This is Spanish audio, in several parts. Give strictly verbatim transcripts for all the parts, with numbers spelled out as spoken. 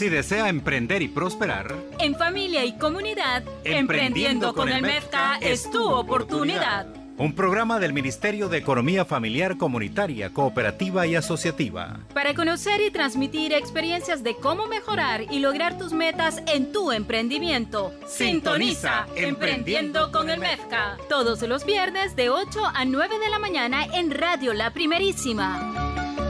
Si desea emprender y prosperar, en familia y comunidad, Emprendiendo, Emprendiendo con, con el MEFCA es tu oportunidad. Un programa del Ministerio de Economía Familiar, Comunitaria, Cooperativa y Asociativa. Para conocer y transmitir experiencias de cómo mejorar y lograr tus metas en tu emprendimiento. Sintoniza Emprendiendo con el MEFCA. Todos los viernes de ocho a nueve de la mañana en Radio La Primerísima.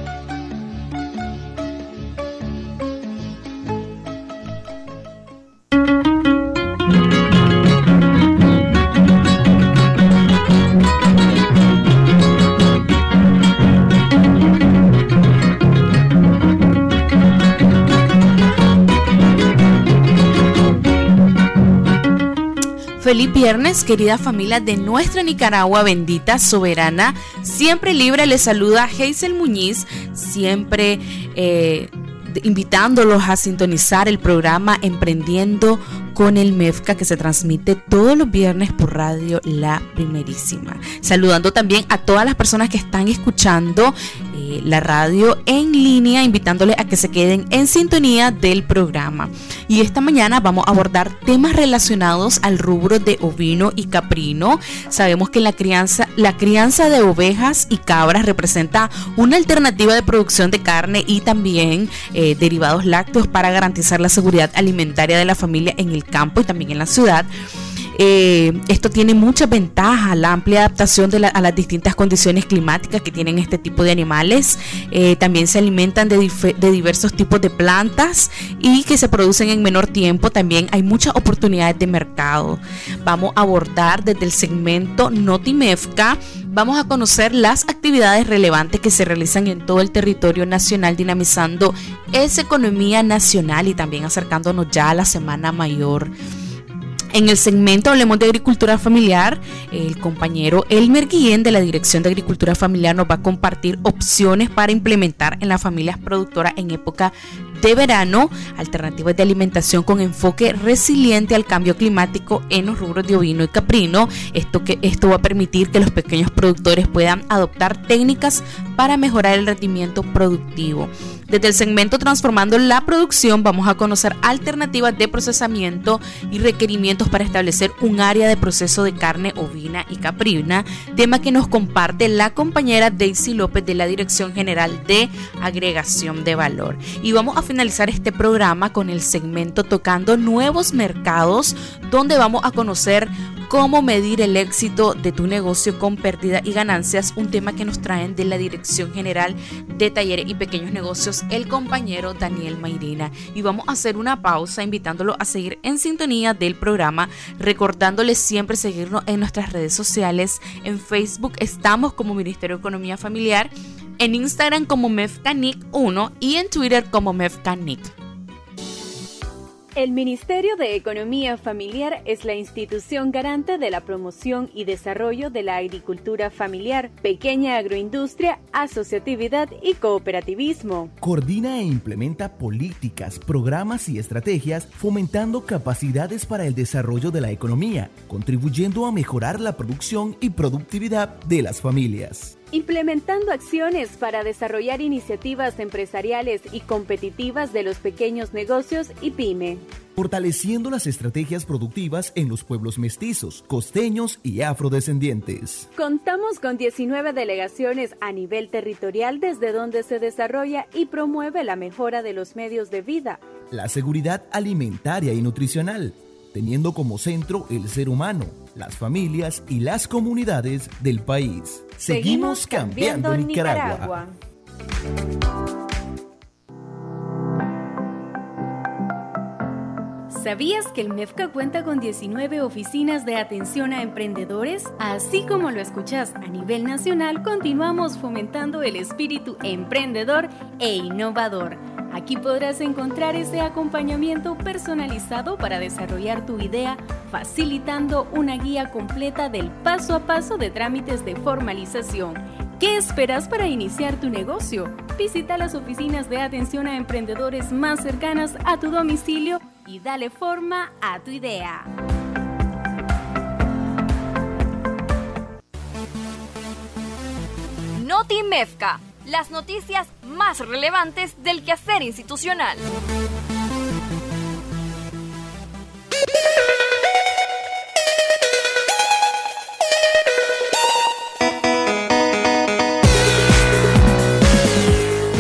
Feliz viernes, querida familia de nuestra Nicaragua bendita, soberana, siempre libre. Les saluda Hazel Muñiz, siempre eh, invitándolos a sintonizar el programa Emprendiendo con el MEFCA, que se transmite todos los viernes por Radio La Primerísima. Saludando también a todas las personas que están escuchando eh, la radio en línea, invitándoles a que se queden en sintonía del programa. Y esta mañana vamos a abordar temas relacionados al rubro de ovino y caprino. Sabemos que la crianza, la crianza de ovejas y cabras representa una alternativa de producción de carne y también eh, derivados lácteos para garantizar la seguridad alimentaria de la familia en el campo y también en la ciudad. Eh, esto tiene muchas ventajas, la amplia adaptación de la, a las distintas condiciones climáticas que tienen este tipo de animales. Eh, también se alimentan de, dif- de diversos tipos de plantas y que se producen en menor tiempo. También hay muchas oportunidades de mercado. Vamos a abordar desde el segmento NotiMEFCA. Vamos a conocer las actividades relevantes que se realizan en todo el territorio nacional, dinamizando esa economía nacional y también acercándonos ya a la Semana Mayor. En el segmento Hablemos de Agricultura Familiar, el compañero Elmer Guillén de la Dirección de Agricultura Familiar nos va a compartir opciones para implementar en las familias productoras en época de verano, alternativas de alimentación con enfoque resiliente al cambio climático en los rubros de ovino y caprino. Esto, que, esto va a permitir que los pequeños productores puedan adoptar técnicas para mejorar el rendimiento productivo. Desde el segmento Transformando la Producción vamos a conocer alternativas de procesamiento y requerimientos para establecer un área de proceso de carne ovina y caprina, tema que nos comparte la compañera Daisy López de la Dirección General de Agregación de Valor. Y vamos a finalizar este programa con el segmento Tocando Nuevos Mercados, donde vamos a conocer cómo medir el éxito de tu negocio con pérdida y ganancias, un tema que nos traen de la Dirección General de Talleres y Pequeños Negocios, el compañero Daniel Mairina. Y vamos a hacer una pausa invitándolo a seguir en sintonía del programa, recordándoles siempre seguirnos en nuestras redes sociales. En Facebook estamos como Ministerio de Economía Familiar, en Instagram como MEFCANIC uno y en Twitter como MEFCANIC. El Ministerio de Economía Familiar es la institución garante de la promoción y desarrollo de la agricultura familiar, pequeña agroindustria, asociatividad y cooperativismo. Coordina e implementa políticas, programas y estrategias fomentando capacidades para el desarrollo de la economía, contribuyendo a mejorar la producción y productividad de las familias. Implementando acciones para desarrollar iniciativas empresariales y competitivas de los pequeños negocios y pyme. Fortaleciendo las estrategias productivas en los pueblos mestizos, costeños y afrodescendientes. Contamos con diecinueve delegaciones a nivel territorial desde donde se desarrolla y promueve la mejora de los medios de vida, la seguridad alimentaria y nutricional, teniendo como centro el ser humano, las familias y las comunidades del país. Seguimos, Seguimos cambiando, cambiando Nicaragua. Nicaragua. ¿Sabías que el MEFCA cuenta con diecinueve oficinas de atención a emprendedores? Así como lo escuchas, a nivel nacional continuamos fomentando el espíritu emprendedor e innovador. Aquí podrás encontrar ese acompañamiento personalizado para desarrollar tu idea, facilitando una guía completa del paso a paso de trámites de formalización. ¿Qué esperas para iniciar tu negocio? Visita las oficinas de atención a emprendedores más cercanas a tu domicilio y dale forma a tu idea. NotiMEFCA, las noticias más relevantes del quehacer institucional.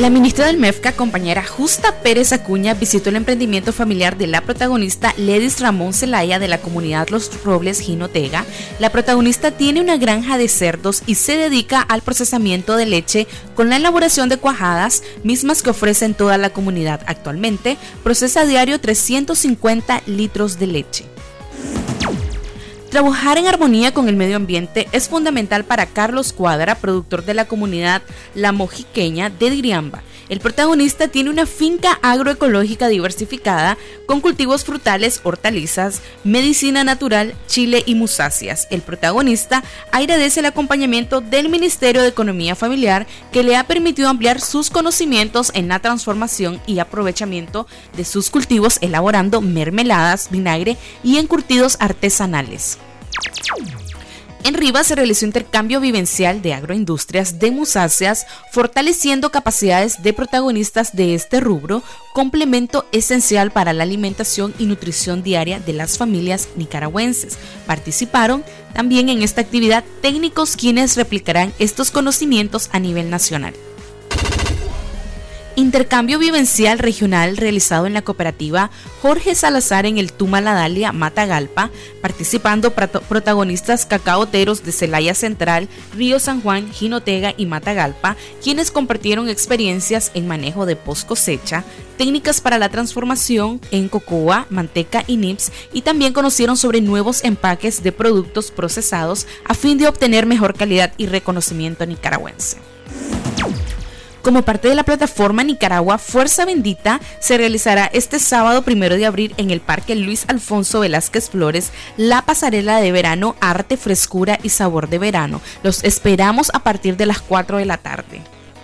La ministra del MEFCA, compañera Justa Pérez Acuña, visitó el emprendimiento familiar de la protagonista Ledis Ramón Zelaya de la comunidad Los Robles, Jinotega. La protagonista tiene una granja de cerdos y se dedica al procesamiento de leche con la elaboración de cuajadas, mismas que ofrece en toda la comunidad. Actualmente procesa a diario trescientos cincuenta litros de leche. Trabajar en armonía con el medio ambiente es fundamental para Carlos Cuadra, productor de la comunidad La Mojiqueña de Diriamba. El protagonista tiene una finca agroecológica diversificada con cultivos frutales, hortalizas, medicina natural, chile y musáceas. El protagonista agradece el acompañamiento del Ministerio de Economía Familiar, que le ha permitido ampliar sus conocimientos en la transformación y aprovechamiento de sus cultivos, elaborando mermeladas, vinagre y encurtidos artesanales. En Rivas se realizó intercambio vivencial de agroindustrias de musáceas, fortaleciendo capacidades de protagonistas de este rubro, complemento esencial para la alimentación y nutrición diaria de las familias nicaragüenses. Participaron también en esta actividad técnicos quienes replicarán estos conocimientos a nivel nacional. Intercambio vivencial regional realizado en la cooperativa Jorge Salazar en el Tumaladalia, Matagalpa, participando protagonistas cacaoteros de Celaya Central, Río San Juan, Jinotega y Matagalpa, quienes compartieron experiencias en manejo de post cosecha, técnicas para la transformación en cocoa, manteca y nips, y también conocieron sobre nuevos empaques de productos procesados a fin de obtener mejor calidad y reconocimiento nicaragüense. Como parte de la plataforma Nicaragua Fuerza Bendita, se realizará este sábado primero de abril en el Parque Luis Alfonso Velázquez Flores la pasarela de verano Arte, Frescura y Sabor de Verano. Los esperamos a partir de las cuatro de la tarde.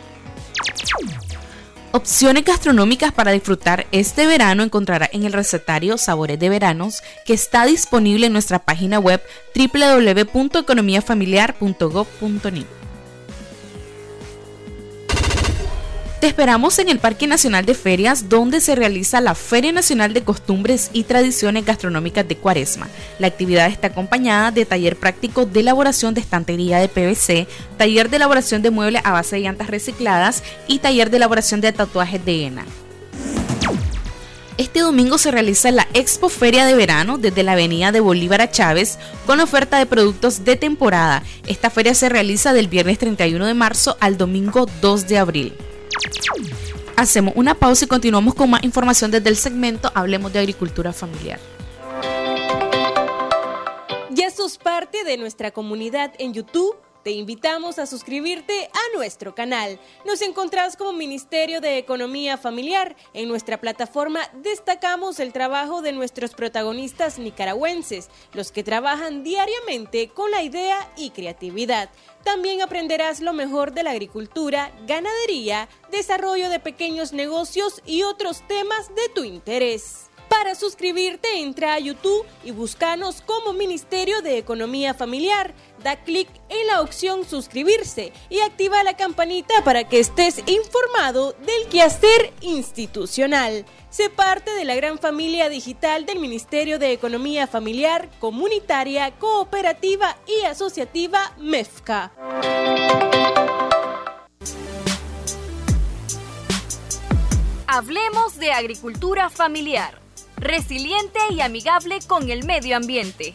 Opciones gastronómicas para disfrutar este verano encontrará en el recetario Sabores de Veranos, que está disponible en nuestra página web doble u doble u doble u punto economía familiar punto gob punto n i. Te esperamos en el Parque Nacional de Ferias, donde se realiza la Feria Nacional de Costumbres y Tradiciones Gastronómicas de Cuaresma. La actividad está acompañada de taller práctico de elaboración de estantería de P V C, taller de elaboración de muebles a base de llantas recicladas y taller de elaboración de tatuajes de henna. Este domingo se realiza la Expo Feria de Verano desde la avenida de Bolívar a Chávez con oferta de productos de temporada. Esta feria se realiza del viernes treinta y uno de marzo al domingo dos de abril. Hacemos una pausa y continuamos con más información desde el segmento Hablemos de Agricultura Familiar. ¿Ya sos parte de nuestra comunidad en YouTube? Te invitamos a suscribirte a nuestro canal. Nos encontrás como Ministerio de Economía Familiar. En nuestra plataforma destacamos el trabajo de nuestros protagonistas nicaragüenses, los que trabajan diariamente con la idea y creatividad. También aprenderás lo mejor de la agricultura, ganadería, desarrollo de pequeños negocios y otros temas de tu interés. Para suscribirte, entra a YouTube y búscanos como Ministerio de Economía Familiar. Da clic en la opción suscribirse y activa la campanita para que estés informado del quehacer institucional. Sé parte de la gran familia digital del Ministerio de Economía Familiar, Comunitaria, Cooperativa y Asociativa MEFCA. Hablemos de agricultura familiar, resiliente y amigable con el medio ambiente.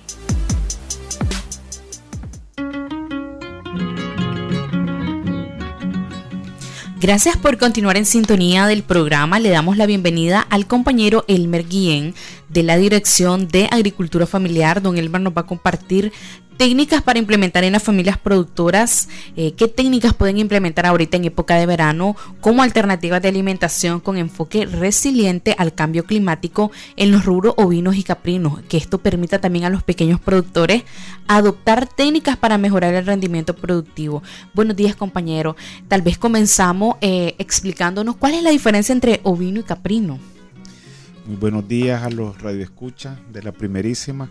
Gracias por continuar en sintonía del programa. Le damos la bienvenida al compañero Elmer Guillén de la Dirección de Agricultura Familiar. Don Elmer nos va a compartir técnicas para implementar en las familias productoras, eh, qué técnicas pueden implementar ahorita en época de verano como alternativas de alimentación con enfoque resiliente al cambio climático en los rubros ovinos y caprinos, que esto permita también a los pequeños productores adoptar técnicas para mejorar el rendimiento productivo. Buenos días, compañero. Tal vez comenzamos eh, explicándonos cuál es la diferencia entre ovino y caprino. Muy buenos días a los radioescuchas de la primerísima.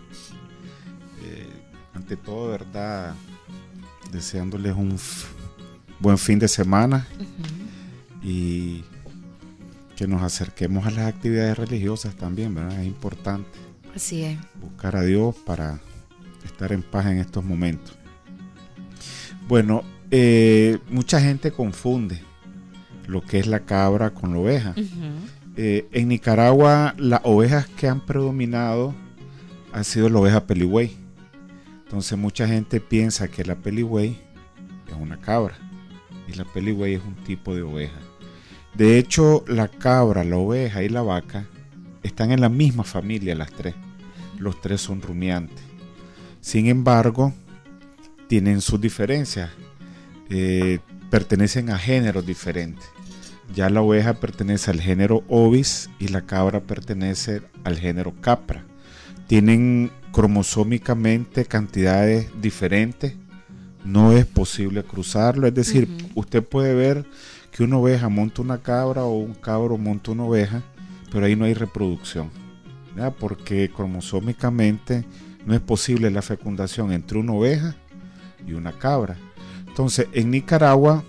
Ante todo, ¿verdad? Deseándoles un f- buen fin de semana uh-huh. y que nos acerquemos a las actividades religiosas también, ¿verdad? Es importante. Así es. Buscar a Dios para estar en paz en estos momentos. Bueno, eh, mucha gente confunde lo que es la cabra con la oveja. Uh-huh. Eh, en Nicaragua las ovejas que han predominado ha sido la oveja peligüey. Entonces mucha gente piensa que la peligüey es una cabra y la peligüey es un tipo de oveja. De hecho, la cabra, la oveja y la vaca están en la misma familia las tres. Los tres son rumiantes. Sin embargo, tienen sus diferencias. Eh, pertenecen a géneros diferentes. Ya la oveja pertenece al género Ovis y la cabra pertenece al género Capra. Tienen cromosómicamente cantidades diferentes. No es posible cruzarlo. Es decir, uh-huh. usted puede ver que una oveja monta una cabra o un cabro monta una oveja, pero ahí no hay reproducción, ¿verdad? Porque cromosómicamente no es posible la fecundación entre una oveja y una cabra. Entonces, en Nicaragua,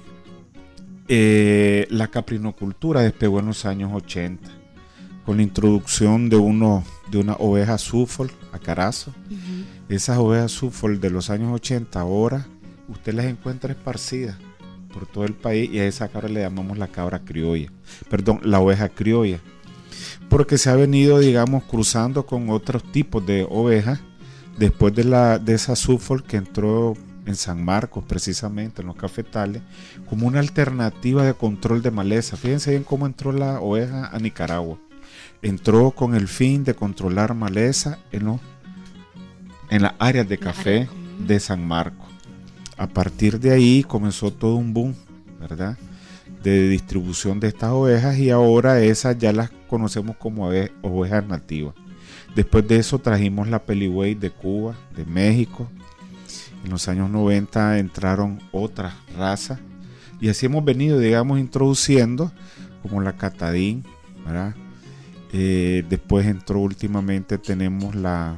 eh, la caprinocultura despegó en los años ochenta, con la introducción de, uno, de una oveja Suffolk a Carazo. Uh-huh. Esas ovejas Suffolk de los años ochenta, ahora usted las encuentra esparcidas por todo el país, y a esa cabra le llamamos la cabra criolla, perdón, la oveja criolla, porque se ha venido, digamos, cruzando con otros tipos de ovejas después de, la, de esa Suffolk que entró en San Marcos, precisamente en los cafetales, como una alternativa de control de maleza. Fíjense bien cómo entró la oveja a Nicaragua. Entró con el fin de controlar maleza en, los, en las áreas de café de San Marcos. A partir de ahí comenzó todo un boom, ¿verdad?, de distribución de estas ovejas, y ahora esas ya las conocemos como ovejas nativas. Después de eso trajimos la peligüey de Cuba, de México. En los años noventa entraron otras razas, y así hemos venido, digamos, introduciendo, como la catadín, ¿verdad? Eh, después entró últimamente, tenemos la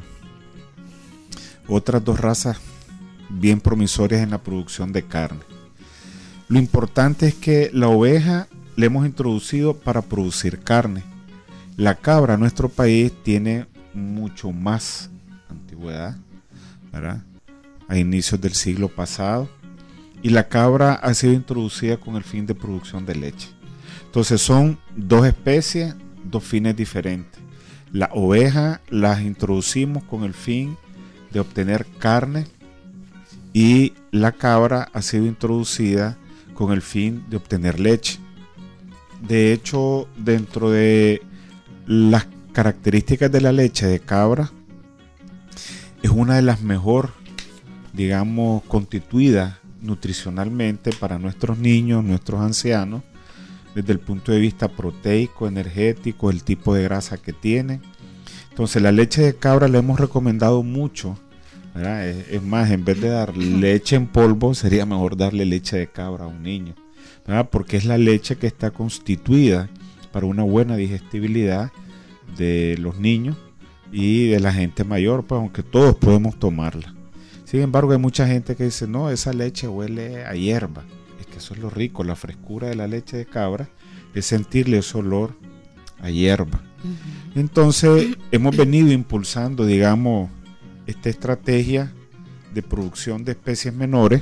otras dos razas bien promisorias en la producción de carne. Lo importante es que la oveja la hemos introducido para producir carne. La cabra en nuestro país tiene mucho más antigüedad, ¿verdad?, a inicios del siglo pasado, y la cabra ha sido introducida con el fin de producción de leche. Entonces son dos especies, dos fines diferentes. La oveja las introducimos con el fin de obtener carne, y la cabra ha sido introducida con el fin de obtener leche. De hecho, dentro de las características de la leche de cabra, es una de las mejor, digamos, constituidas nutricionalmente para nuestros niños, nuestros ancianos, desde el punto de vista proteico, energético, el tipo de grasa que tiene. Entonces, la leche de cabra la hemos recomendado mucho, ¿verdad? Es, es más, en vez de dar leche en polvo, sería mejor darle leche de cabra a un niño, ¿verdad?, porque es la leche que está constituida para una buena digestibilidad de los niños y de la gente mayor, pues, aunque todos podemos tomarla. Sin embargo, hay mucha gente que dice, no, esa leche huele a hierba. Es que eso es lo rico, la frescura de la leche de cabra es sentirle ese olor a hierba. Uh-huh. Entonces, hemos venido impulsando, digamos, esta estrategia de producción de especies menores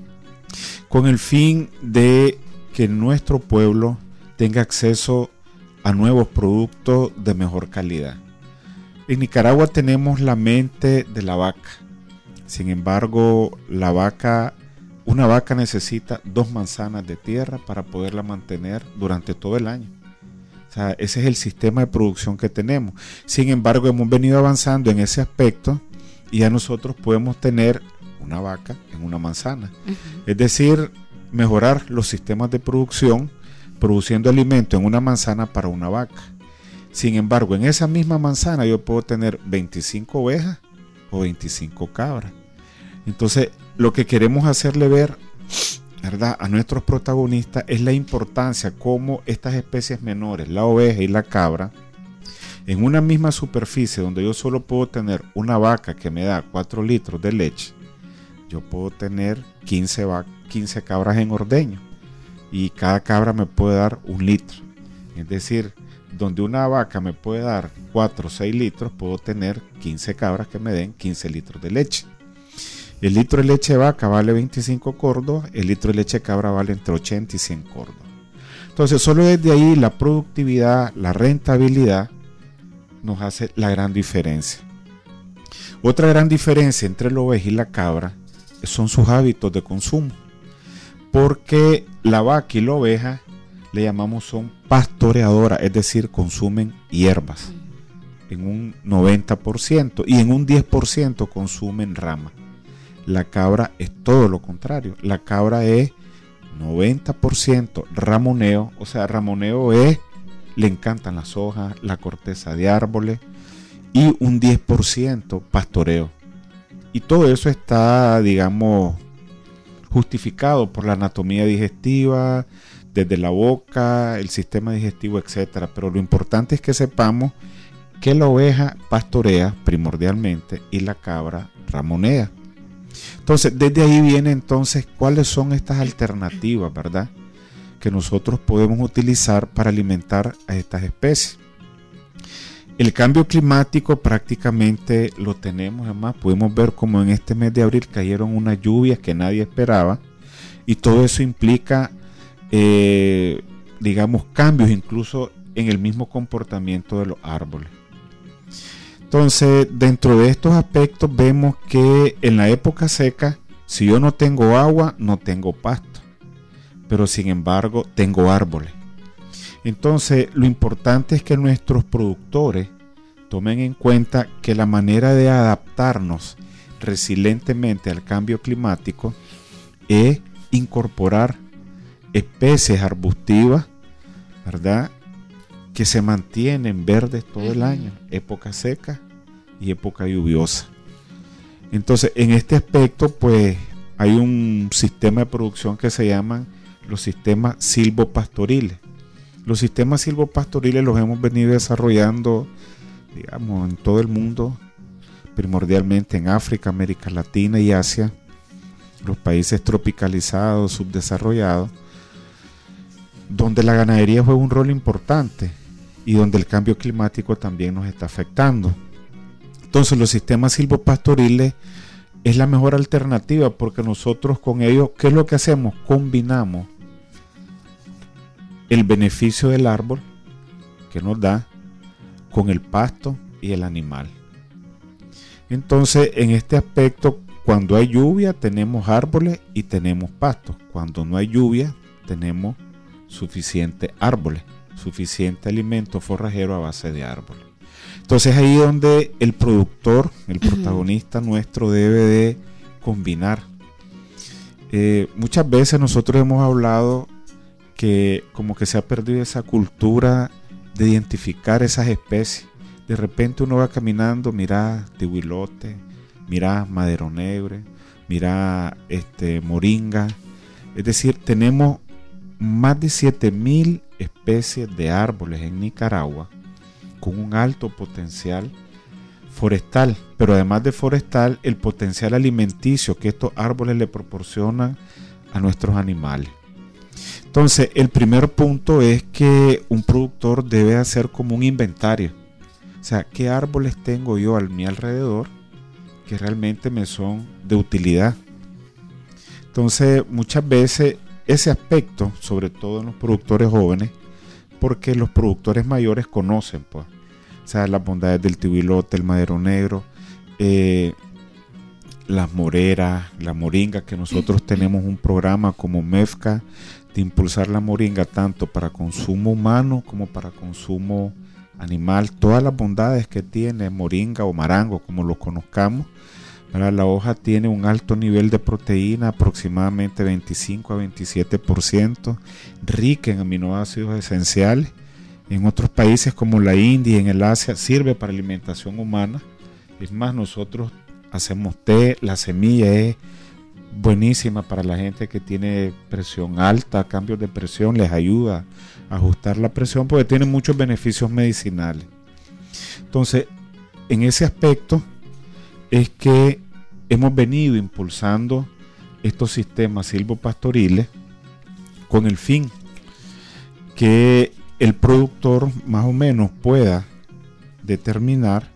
con el fin de que nuestro pueblo tenga acceso a nuevos productos de mejor calidad. En Nicaragua tenemos la mente de la vaca. Sin embargo, la vaca, una vaca necesita dos manzanas de tierra para poderla mantener durante todo el año. O sea, ese es el sistema de producción que tenemos. Sin embargo, hemos venido avanzando en ese aspecto, y ya nosotros podemos tener una vaca en una manzana. Uh-huh. Es decir, mejorar los sistemas de producción, produciendo alimento en una manzana para una vaca. Sin embargo, en esa misma manzana yo puedo tener veinticinco ovejas o veinticinco cabras. Entonces, lo que queremos hacerle ver, ¿verdad?, a nuestros protagonistas es la importancia como estas especies menores, la oveja y la cabra, en una misma superficie donde yo solo puedo tener una vaca que me da cuatro litros de leche, yo puedo tener quince, quince cabras en ordeño, y cada cabra me puede dar un litro. Es decir, donde una vaca me puede dar cuatro o seis litros, puedo tener quince cabras que me den quince litros de leche. El litro de leche de vaca vale veinticinco córdobas, el litro de leche de cabra vale entre ochenta y cien córdobas. Entonces, solo desde ahí la productividad, la rentabilidad nos hace la gran diferencia. Otra gran diferencia entre la oveja y la cabra son sus hábitos de consumo, porque la vaca y la oveja le llamamos son pastoreadoras, es decir, consumen hierbas en un noventa por ciento y en un diez por ciento consumen rama. La cabra es todo lo contrario, la cabra es noventa por ciento ramoneo, o sea, ramoneo es, le encantan las hojas, la corteza de árboles, y un diez por ciento pastoreo. Y todo eso está, digamos, justificado por la anatomía digestiva, desde la boca, el sistema digestivo, etcétera. Pero lo importante es que sepamos que la oveja pastorea primordialmente y la cabra ramonea. Entonces, desde ahí viene entonces cuáles son estas alternativas, ¿verdad?, que nosotros podemos utilizar para alimentar a estas especies. El cambio climático prácticamente lo tenemos, además podemos ver como en este mes de abril cayeron unas lluvias que nadie esperaba, y todo eso implica, eh, digamos, cambios incluso en el mismo comportamiento de los árboles. Entonces, dentro de estos aspectos vemos que en la época seca, si yo no tengo agua, no tengo pasto, pero sin embargo tengo árboles. Entonces, lo importante es que nuestros productores tomen en cuenta que la manera de adaptarnos resilientemente al cambio climático es incorporar especies arbustivas, ¿verdad?, que se mantienen verdes todo el año, época seca y época lluviosa. Entonces, en este aspecto, pues, hay un sistema de producción que se llaman los sistemas silvopastoriles. Los sistemas silvopastoriles los hemos venido desarrollando, digamos, en todo el mundo, primordialmente en África, América Latina y Asia, los países tropicalizados, subdesarrollados, donde la ganadería juega un rol importante y donde el cambio climático también nos está afectando. Entonces, los sistemas silvopastoriles es la mejor alternativa, porque nosotros con ellos, ¿qué es lo que hacemos? Combinamos el beneficio del árbol que nos da con el pasto y el animal. Entonces, en este aspecto, cuando hay lluvia tenemos árboles y tenemos pastos. Cuando no hay lluvia tenemos suficientes árboles, suficiente alimento forrajero a base de árboles. Entonces, ahí es donde el productor, el protagonista nuestro, debe de combinar. Eh, muchas veces nosotros hemos hablado que como que se ha perdido esa cultura de identificar esas especies. De repente uno va caminando, mira tihuilote, mira madero negro, mira este, moringa. Es decir, tenemos más de siete mil especies de árboles en Nicaragua con un alto potencial forestal, pero además de forestal, el potencial alimenticio que estos árboles le proporcionan a nuestros animales. Entonces, el primer punto es que un productor debe hacer como un inventario. O sea, ¿qué árboles tengo yo a mi alrededor que realmente me son de utilidad? Entonces, muchas veces ese aspecto, sobre todo en los productores jóvenes, porque los productores mayores conocen, pues, o sea, las bondades del tihuilote, el madero negro, eh, las moreras, la moringa, que nosotros tenemos un programa como MEFCA de impulsar la moringa tanto para consumo humano como para consumo animal. Todas las bondades que tiene moringa o marango, como lo conozcamos, ¿verdad? La hoja tiene un alto nivel de proteína, aproximadamente veinticinco a veintisiete por ciento, rica en aminoácidos esenciales. En otros países como la India y en el Asia sirve para alimentación humana. Es más, nosotros hacemos té, la semilla es buenísima para la gente que tiene presión alta, cambios de presión, les ayuda a ajustar la presión porque tiene muchos beneficios medicinales. Entonces, en ese aspecto es que hemos venido impulsando estos sistemas silvopastoriles con el fin que el productor más o menos pueda determinar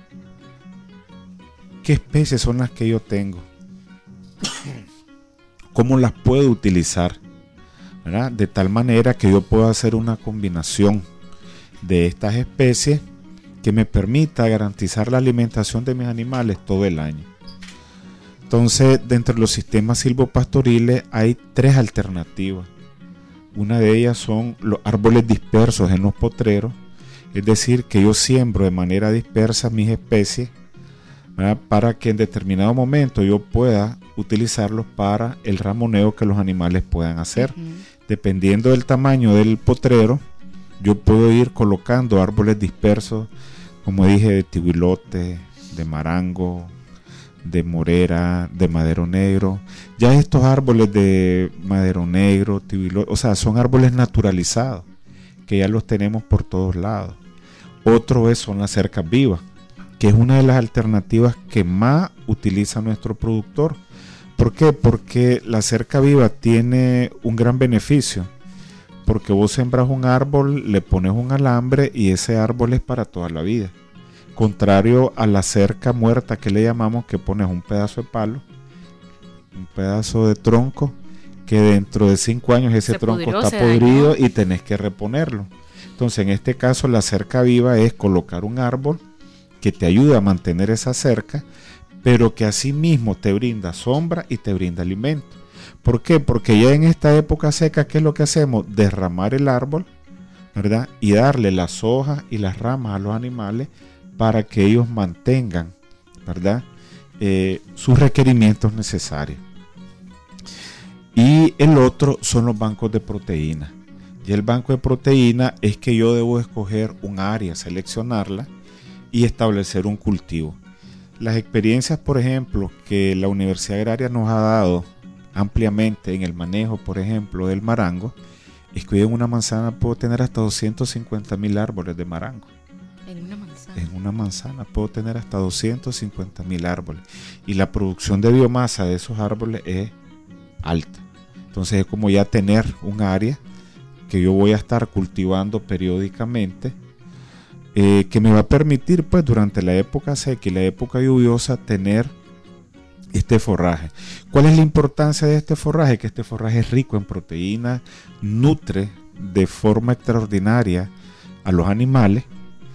qué especies son las que yo tengo, cómo las puedo utilizar ¿verdad? De tal manera que yo puedo hacer una combinación de estas especies que me permita garantizar la alimentación de mis animales todo el año. Entonces, dentro de los sistemas silvopastoriles hay tres alternativas. Una de ellas son los árboles dispersos en los potreros, es decir, que yo siembro de manera dispersa mis especies, ¿verdad? Para que en determinado momento yo pueda utilizarlos para el ramoneo que los animales puedan hacer. Uh-huh. Dependiendo del tamaño del potrero, yo puedo ir colocando árboles dispersos, como dije, de tihuilote, de marango, de morera, de madero negro. Ya estos árboles de madero negro, tihuilote, o sea, son árboles naturalizados, que ya los tenemos por todos lados. Otro es, son las cercas vivas, que es una de las alternativas que más utiliza nuestro productor. ¿Por qué? Porque la cerca viva tiene un gran beneficio, porque vos sembras un árbol, le pones un alambre y ese árbol es para toda la vida. Contrario a la cerca muerta que le llamamos, que pones un pedazo de palo, un pedazo de tronco, que dentro de cinco años ese se tronco pudrió, está podrido dañó. Y tenés que reponerlo. Entonces, en este caso, la cerca viva es colocar un árbol que te ayuda a mantener esa cerca, pero que asimismo te brinda sombra y te brinda alimento. ¿Por qué? Porque ya en esta época seca, ¿qué es lo que hacemos? Derramar el árbol, ¿verdad? Y darle las hojas y las ramas a los animales para que ellos mantengan, ¿verdad? Eh, sus requerimientos necesarios. Y el otro son los bancos de proteína. Y el banco de proteína es que yo debo escoger un área, seleccionarla y establecer un cultivo. Las experiencias, por ejemplo, que la Universidad Agraria nos ha dado ampliamente en el manejo, por ejemplo, del marango, es que hoy en una manzana puedo tener hasta doscientos cincuenta mil árboles de marango. En una manzana. En una manzana puedo tener hasta doscientos cincuenta mil árboles. Y la producción de biomasa de esos árboles es alta. Entonces es como ya tener un área que yo voy a estar cultivando periódicamente, eh, que me va a permitir, pues, durante la época seca y la época lluviosa, tener este forraje. ¿Cuál es la importancia de este forraje? Que este forraje es rico en proteínas, nutre de forma extraordinaria a los animales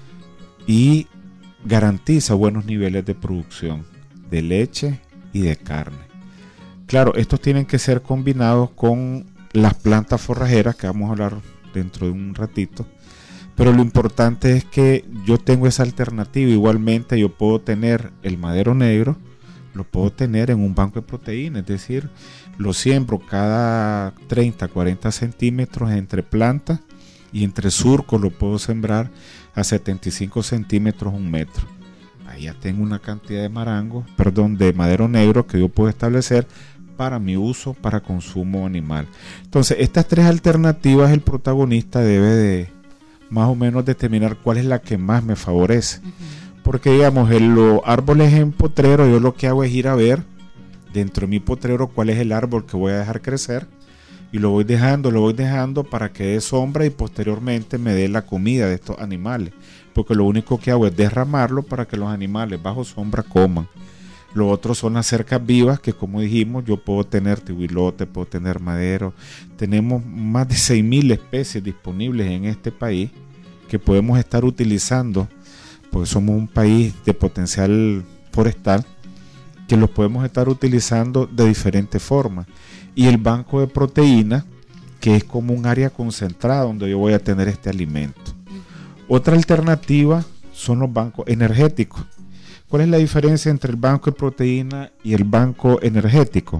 y garantiza buenos niveles de producción de leche y de carne. Claro, estos tienen que ser combinados con las plantas forrajeras que vamos a hablar dentro de un ratito, pero lo importante es que yo tengo esa alternativa. Igualmente yo puedo tener el madero negro, lo puedo tener en un banco de proteína, es decir, lo siembro cada treinta, cuarenta centímetros entre plantas, y entre surcos lo puedo sembrar a setenta y cinco centímetros, un metro. Ahí ya tengo una cantidad de marango, perdón, de madero negro que yo puedo establecer para mi uso, para consumo animal. Entonces, estas tres alternativas, el protagonista debe de más o menos determinar cuál es la que más me favorece. Uh-huh. Porque, digamos, en los árboles en potrero, yo lo que hago es ir a ver dentro de mi potrero cuál es el árbol que voy a dejar crecer, y lo voy dejando, lo voy dejando para que dé sombra y posteriormente me dé la comida de estos animales. Porque lo único que hago es derramarlo para que los animales bajo sombra coman. Lo otro son las cercas vivas, que como dijimos, yo puedo tener tihuilote, puedo tener madero. Tenemos más de seis mil especies disponibles en este país que podemos estar utilizando, porque somos un país de potencial forestal, que los podemos estar utilizando de diferentes formas. Y el banco de proteína, que es como un área concentrada donde yo voy a tener este alimento. Otra alternativa son los bancos energéticos. ¿Cuál es la diferencia entre el banco de proteína y el banco energético?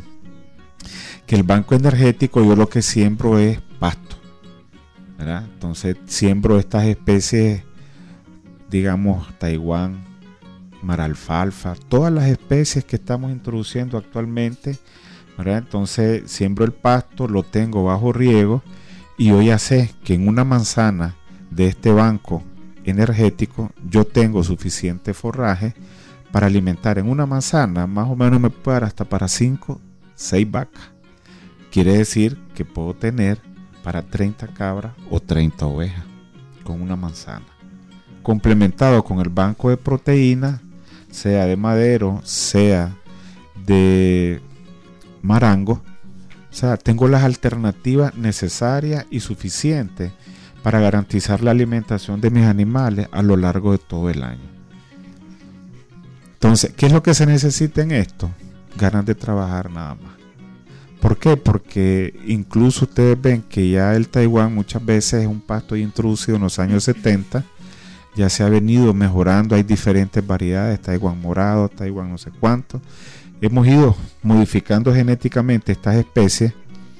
Que el banco energético yo lo que siembro es pasto, ¿verdad? Entonces siembro estas especies, digamos, Taiwán, maralfalfa, todas las especies que estamos introduciendo actualmente, ¿verdad? Entonces siembro el pasto, lo tengo bajo riego, y yo ya sé que en una manzana de este banco energético yo tengo suficiente forraje para alimentar en una manzana, más o menos me puede dar hasta para cinco, seis vacas. Quiere decir que puedo tener para treinta cabras o treinta ovejas con una manzana. Complementado con el banco de proteína, sea de madero, sea de marango, O sea, tengo las alternativas necesarias y suficientes para garantizar la alimentación de mis animales a lo largo de todo el año. Entonces, ¿qué es lo que se necesita en esto? Ganas de trabajar nada más. ¿Por qué? Porque incluso ustedes ven que ya el Taiwán muchas veces es un pasto introducido en los años setenta, ya se ha venido mejorando, hay diferentes variedades, Taiwán morado, Taiwán no sé cuánto. Hemos ido modificando genéticamente estas especies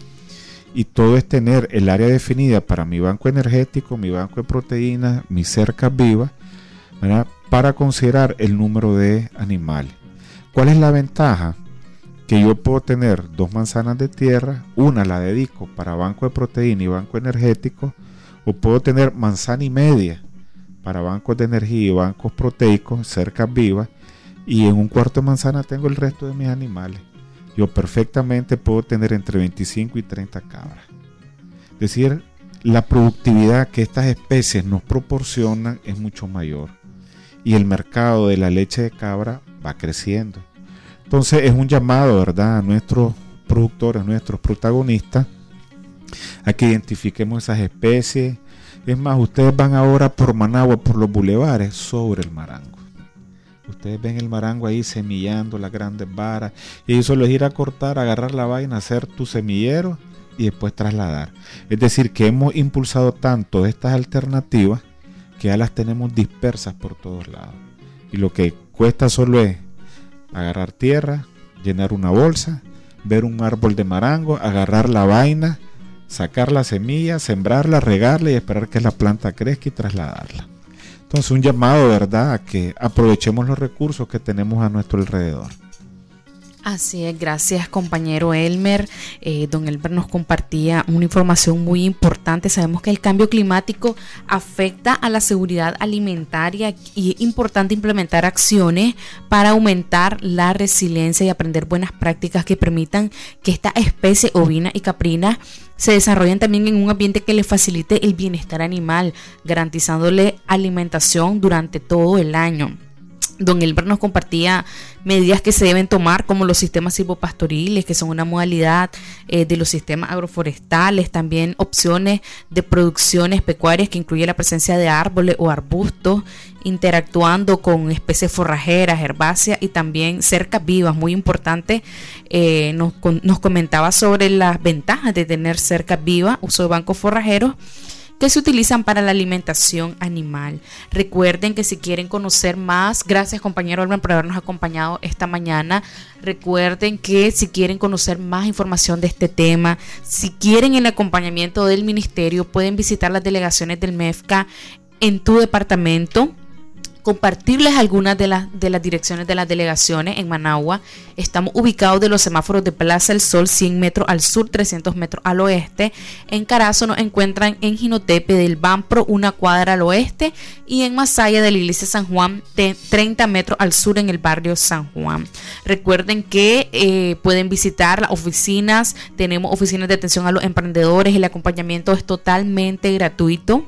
y todo es tener el área definida para mi banco energético, mi banco de proteínas, mis cercas vivas, ¿verdad? Para considerar el número de animales. ¿Cuál es la ventaja? Que yo puedo tener dos manzanas de tierra, una la dedico para banco de proteína y banco energético, o puedo tener manzana y media para bancos de energía y bancos proteicos, cercas vivas, y en un cuarto de manzana tengo el resto de mis animales. Yo perfectamente puedo tener entre veinticinco y treinta cabras. Es decir, la productividad que estas especies nos proporcionan es mucho mayor, y el mercado de la leche de cabra va creciendo. Entonces es un llamado, ¿verdad?, a nuestros productores, a nuestros protagonistas, a que identifiquemos esas especies. Es más, ustedes van ahora por Managua, por los bulevares, sobre el marango. Ustedes ven el marango ahí semillando las grandes varas, y eso es ir a cortar, agarrar la vaina, hacer tu semillero y después trasladar. Es decir, que hemos impulsado tanto estas alternativas que ya las tenemos dispersas por todos lados. Y lo que cuesta solo es agarrar tierra, llenar una bolsa, ver un árbol de marango, agarrar la vaina, sacar la semilla, sembrarla, regarla y esperar que la planta crezca y trasladarla. Entonces un llamado, ¿verdad?, a que aprovechemos los recursos que tenemos a nuestro alrededor. Así es, gracias compañero Elmer. Eh, don Elmer nos compartía una información muy importante. Sabemos que el cambio climático afecta a la seguridad alimentaria y es importante implementar acciones para aumentar la resiliencia y aprender buenas prácticas que permitan que esta especie ovina y caprina se desarrollen también en un ambiente que le facilite el bienestar animal, garantizándole alimentación durante todo el año. Don Elmer nos compartía medidas que se deben tomar, como los sistemas silvopastoriles, que son una modalidad eh, de los sistemas agroforestales, también opciones de producciones pecuarias que incluye la presencia de árboles o arbustos, interactuando con especies forrajeras, herbáceas y también cercas vivas. Muy importante, eh, nos, nos comentaba sobre las ventajas de tener cercas vivas, uso de bancos forrajeros que se utilizan para la alimentación animal. Recuerden que si quieren conocer más, gracias compañero Elmer por habernos acompañado esta mañana. Recuerden que si quieren conocer más información de este tema, si quieren el acompañamiento del ministerio, pueden visitar las delegaciones del MEFCA en tu departamento, compartirles algunas de las, de las direcciones de las delegaciones. En Managua estamos ubicados de los semáforos de Plaza El Sol, cien metros al sur, trescientos metros al oeste. En Carazo nos encuentran en Jinotepe del Bampro, una cuadra al oeste, y en Masaya de la Iglesia San Juan, de treinta metros al sur en el barrio San Juan. Recuerden que eh, pueden visitar las oficinas, tenemos oficinas de atención a los emprendedores, el acompañamiento es totalmente gratuito.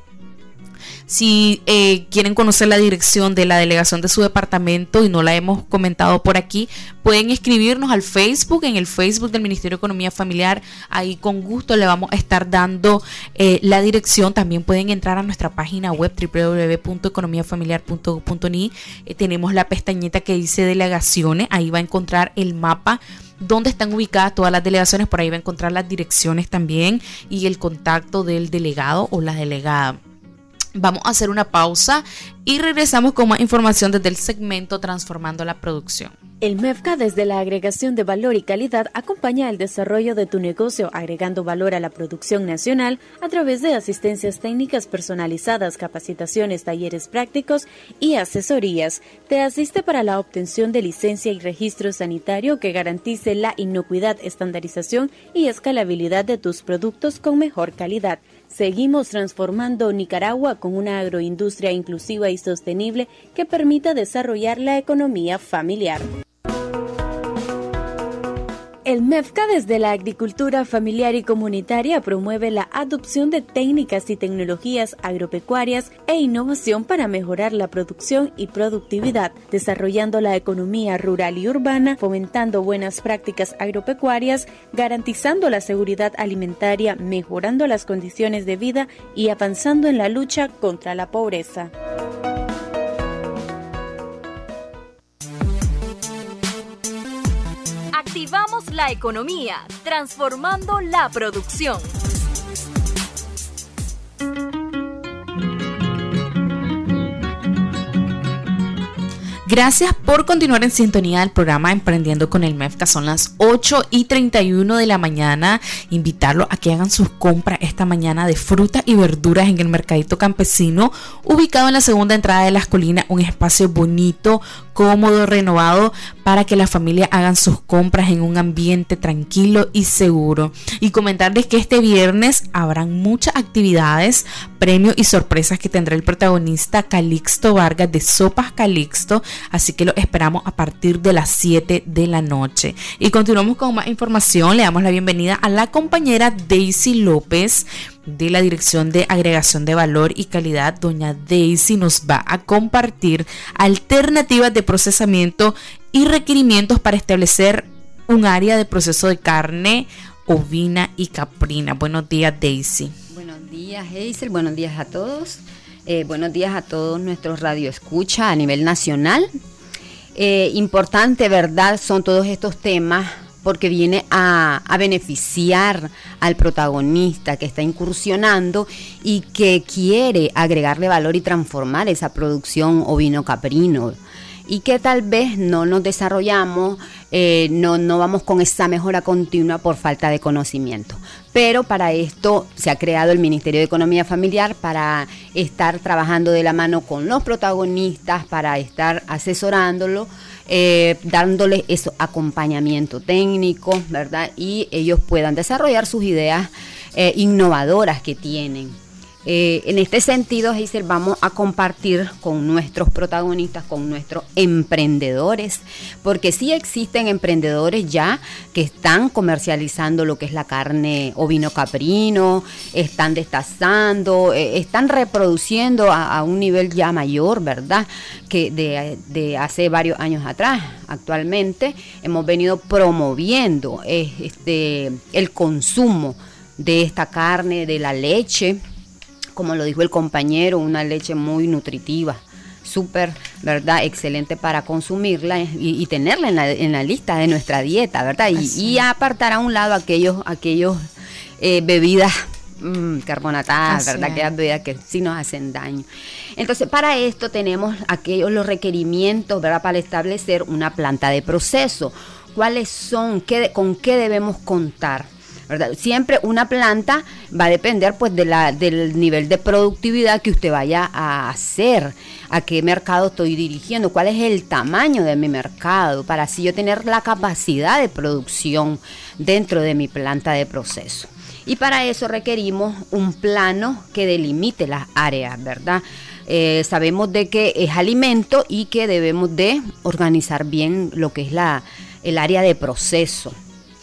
Si eh, quieren conocer la dirección de la delegación de su departamento y no la hemos comentado por aquí, pueden escribirnos al Facebook, en el Facebook del Ministerio de Economía Familiar. Ahí con gusto le vamos a estar dando eh, la dirección. También pueden entrar a nuestra página web doble u doble u doble u punto economía familiar punto gob punto ni. Eh, tenemos la pestañita que dice delegaciones. Ahí va a encontrar el mapa donde están ubicadas todas las delegaciones. Por ahí va a encontrar las direcciones también y el contacto del delegado o la delegada. Vamos a hacer una pausa y regresamos con más información desde el segmento Transformando la Producción. El MEFCA, desde la agregación de valor y calidad, acompaña el desarrollo de tu negocio, agregando valor a la producción nacional a través de asistencias técnicas personalizadas, capacitaciones, talleres prácticos y asesorías. Te asiste para la obtención de licencia y registro sanitario que garantice la inocuidad, estandarización y escalabilidad de tus productos con mejor calidad. Seguimos transformando Nicaragua con una agroindustria inclusiva y sostenible que permita desarrollar la economía familiar. El MEFCA desde la agricultura familiar y comunitaria promueve la adopción de técnicas y tecnologías agropecuarias e innovación para mejorar la producción y productividad, desarrollando la economía rural y urbana, fomentando buenas prácticas agropecuarias, garantizando la seguridad alimentaria, mejorando las condiciones de vida y avanzando en la lucha contra la pobreza. Activamos la economía, transformando la producción. Gracias por continuar en sintonía del programa Emprendiendo con el MEFCA. Son las ocho y treinta y uno de la mañana. Invitarlos a que hagan sus compras esta mañana de frutas y verduras en el Mercadito Campesino, ubicado en la segunda entrada de Las Colinas, un espacio bonito, cómodo, renovado, para que las familias hagan sus compras en un ambiente tranquilo y seguro. Y comentarles que este viernes habrán muchas actividades, premios y sorpresas que tendrá el protagonista Calixto Vargas de Sopas Calixto. Así que lo esperamos a partir de las siete de la noche. Y continuamos con más información. Le damos la bienvenida a la compañera Daisy López de la Dirección de Agregación de Valor y Calidad. Doña Daisy nos va a compartir alternativas de procesamiento y requerimientos para establecer un área de proceso de carne ovina y caprina. Buenos días, Daisy. Buenos días, Hazel. Buenos días a todos. Eh, buenos días a todos nuestros radioescuchas a nivel nacional. Eh, importante, ¿verdad? Son todos estos temas porque viene a, a beneficiar al protagonista que está incursionando y que quiere agregarle valor y transformar esa producción ovino-caprino. Y que tal vez no nos desarrollamos, eh, no, no vamos con esa mejora continua por falta de conocimiento. Pero para esto se ha creado el Ministerio de Economía Familiar para estar trabajando de la mano con los protagonistas, para estar asesorándolo, eh, dándoles eso acompañamiento técnico, ¿verdad? Y ellos puedan desarrollar sus ideas eh, innovadoras que tienen. Eh, en este sentido, Hazel, vamos a compartir con nuestros protagonistas, con nuestros emprendedores, porque sí existen emprendedores ya que están comercializando lo que es la carne ovino-caprino, están destazando, eh, están reproduciendo a, a un nivel ya mayor, ¿verdad? Que de, de hace varios años atrás. Actualmente hemos venido promoviendo eh, este, el consumo de esta carne, de la leche, como lo dijo el compañero, una leche muy nutritiva, súper, ¿verdad? Excelente para consumirla y, y tenerla en la, en la lista de nuestra dieta, ¿verdad? Y, y apartar a un lado aquellos, aquellos eh, bebidas mmm, carbonatadas, Así ¿verdad? Es. Aquellas bebidas que sí nos hacen daño. Entonces, para esto tenemos aquellos los requerimientos, ¿verdad? Para establecer una planta de proceso. ¿Cuáles son? ¿Qué, con qué debemos contar? ¿Verdad? Siempre una planta va a depender pues de la, del nivel de productividad que usted vaya a hacer, a qué mercado estoy dirigiendo, cuál es el tamaño de mi mercado, para así yo tener la capacidad de producción dentro de mi planta de proceso. Y para eso requerimos un plano que delimite las áreas, ¿verdad? Eh, sabemos de que es alimento y que debemos de organizar bien lo que es la, el área de proceso.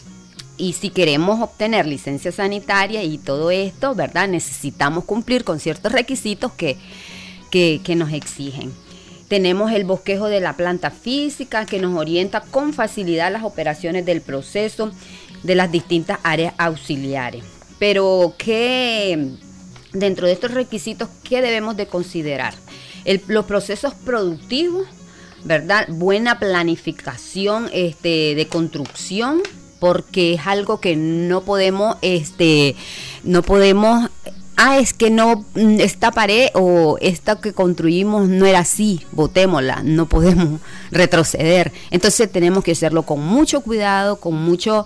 Y si queremos obtener licencia sanitaria y todo esto, ¿verdad? Necesitamos cumplir con ciertos requisitos que, que, que nos exigen. Tenemos el bosquejo de la planta física que nos orienta con facilidad las operaciones del proceso de las distintas áreas auxiliares. Pero ¿qué, dentro de estos requisitos, qué debemos de considerar? El, los procesos productivos, ¿verdad? Buena planificación este, de construcción, porque es algo que no podemos, este, no podemos, ah, es que no, esta pared o esta que construimos no era así, botémosla, no podemos retroceder. Entonces tenemos que hacerlo con mucho cuidado, con mucha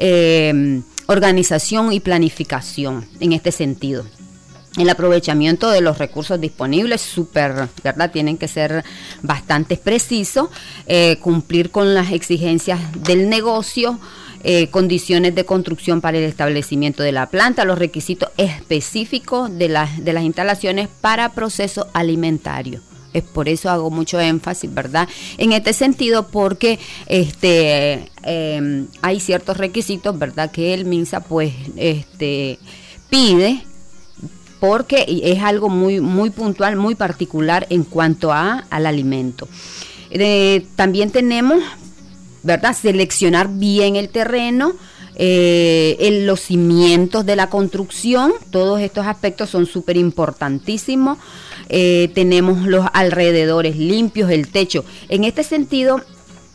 eh, organización y planificación en este sentido. El aprovechamiento de los recursos disponibles, súper, ¿verdad? Tienen que ser bastante precisos, eh, cumplir con las exigencias del negocio, Eh, condiciones de construcción para el establecimiento de la planta, los requisitos específicos de las, de las instalaciones para proceso alimentario. Es por eso hago mucho énfasis, ¿verdad? En este sentido, porque este eh, hay ciertos requisitos, ¿verdad? Que el MINSA pues este pide, porque es algo muy muy puntual, muy particular en cuanto a al alimento. Eh, también tenemos, ¿verdad? Seleccionar bien el terreno, eh, el, los cimientos de la construcción, todos estos aspectos son súper importantísimos. Eh, tenemos los alrededores limpios, el techo. En este sentido,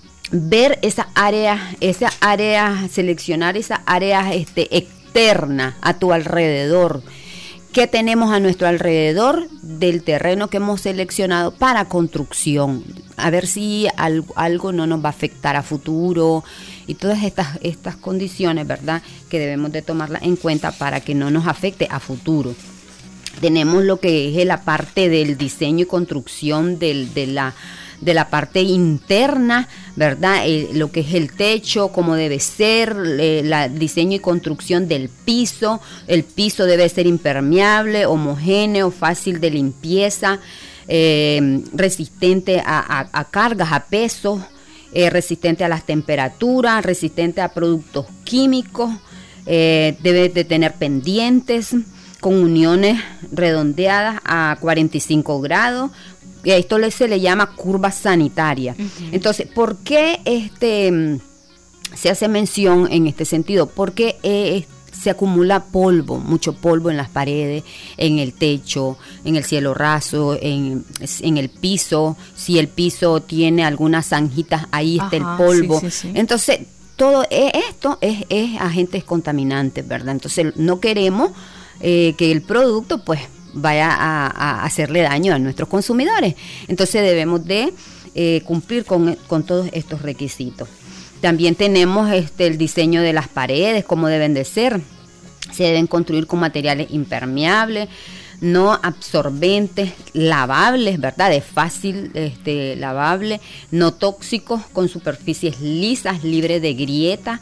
ver esas áreas, esas áreas, seleccionar esas áreas este, externas a tu alrededor. ¿Qué tenemos a nuestro alrededor del terreno que hemos seleccionado para construcción? A ver si algo, algo no nos va a afectar a futuro y todas estas, estas condiciones, ¿verdad? Que debemos de tomarlas en cuenta para que no nos afecte a futuro. Tenemos lo que es la parte del diseño y construcción del, de la de la parte interna, ¿verdad? Eh, lo que es el techo, cómo debe ser, eh, la diseño y construcción del piso. El piso debe ser impermeable, homogéneo, fácil de limpieza, eh, resistente a, a, a cargas, a pesos, eh, resistente a las temperaturas, resistente a productos químicos, eh, debe de tener pendientes con uniones redondeadas a cuarenta y cinco grados. Esto se le llama curva sanitaria. Uh-huh. Entonces, ¿por qué este, se hace mención en este sentido? Porque eh, se acumula polvo, mucho polvo en las paredes, en el techo, en el cielo raso, en, en el piso. Si el piso tiene algunas zanjitas, ahí está Ajá, el polvo. Sí, sí, sí. Entonces, todo esto es, es agentes contaminantes, ¿verdad? Entonces, no queremos eh, que el producto, pues, vaya a, a hacerle daño a nuestros consumidores. Entonces debemos de eh, cumplir con, con todos estos requisitos. También tenemos este, el diseño de las paredes, cómo deben de ser. Se deben construir con materiales impermeables, no absorbentes, lavables, ¿verdad? De fácil este, lavable, no tóxicos, con superficies lisas, libres de grietas,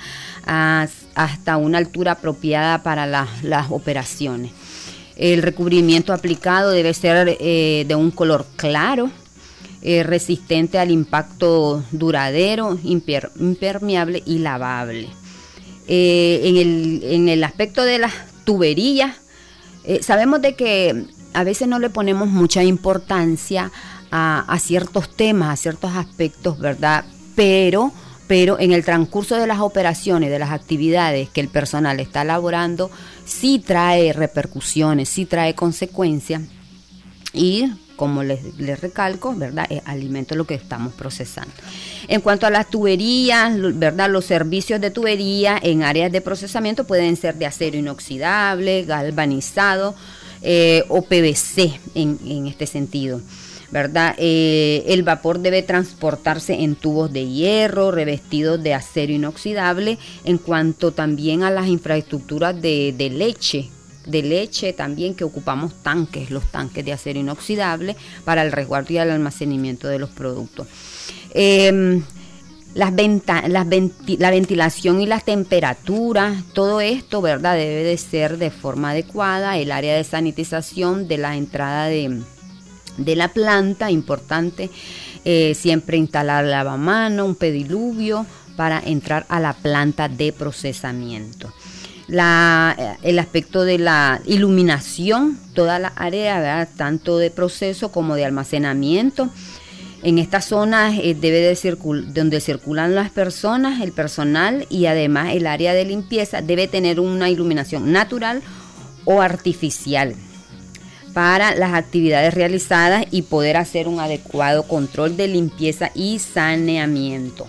hasta una altura apropiada para la, las operaciones. El recubrimiento aplicado debe ser eh, de un color claro, eh, resistente al impacto, duradero, imper, impermeable y lavable. Eh, en, el, en el aspecto de las tuberías, eh, sabemos de que a veces no le ponemos mucha importancia a, a ciertos temas, a ciertos aspectos, ¿verdad? Pero... pero en el transcurso de las operaciones, de las actividades que el personal está elaborando, sí trae repercusiones, sí trae consecuencias y, como les, les recalco, ¿verdad? Es alimento lo que estamos procesando. En cuanto a las tuberías, ¿verdad? Los servicios de tubería en áreas de procesamiento pueden ser de acero inoxidable, galvanizado eh, o P V C en, en este sentido, ¿verdad? Eh, el vapor debe transportarse en tubos de hierro revestidos de acero inoxidable. En cuanto también a las infraestructuras de, de leche, de leche también, que ocupamos tanques, los tanques de acero inoxidable para el resguardo y el almacenamiento de los productos. Eh, las venta, las venti, la ventilación y las temperaturas, todo esto, ¿verdad? Debe de ser de forma adecuada. El área de sanitización de la entrada de de la planta, importante, eh, siempre instalar lavamano, un pediluvio para entrar a la planta de procesamiento. La, el aspecto de la iluminación, toda la área, ¿verdad? Tanto de proceso como de almacenamiento. En estas zonas eh, debe de circul- donde circulan las personas, el personal, y además el área de limpieza debe tener una iluminación natural o artificial para las actividades realizadas y poder hacer un adecuado control de limpieza y saneamiento.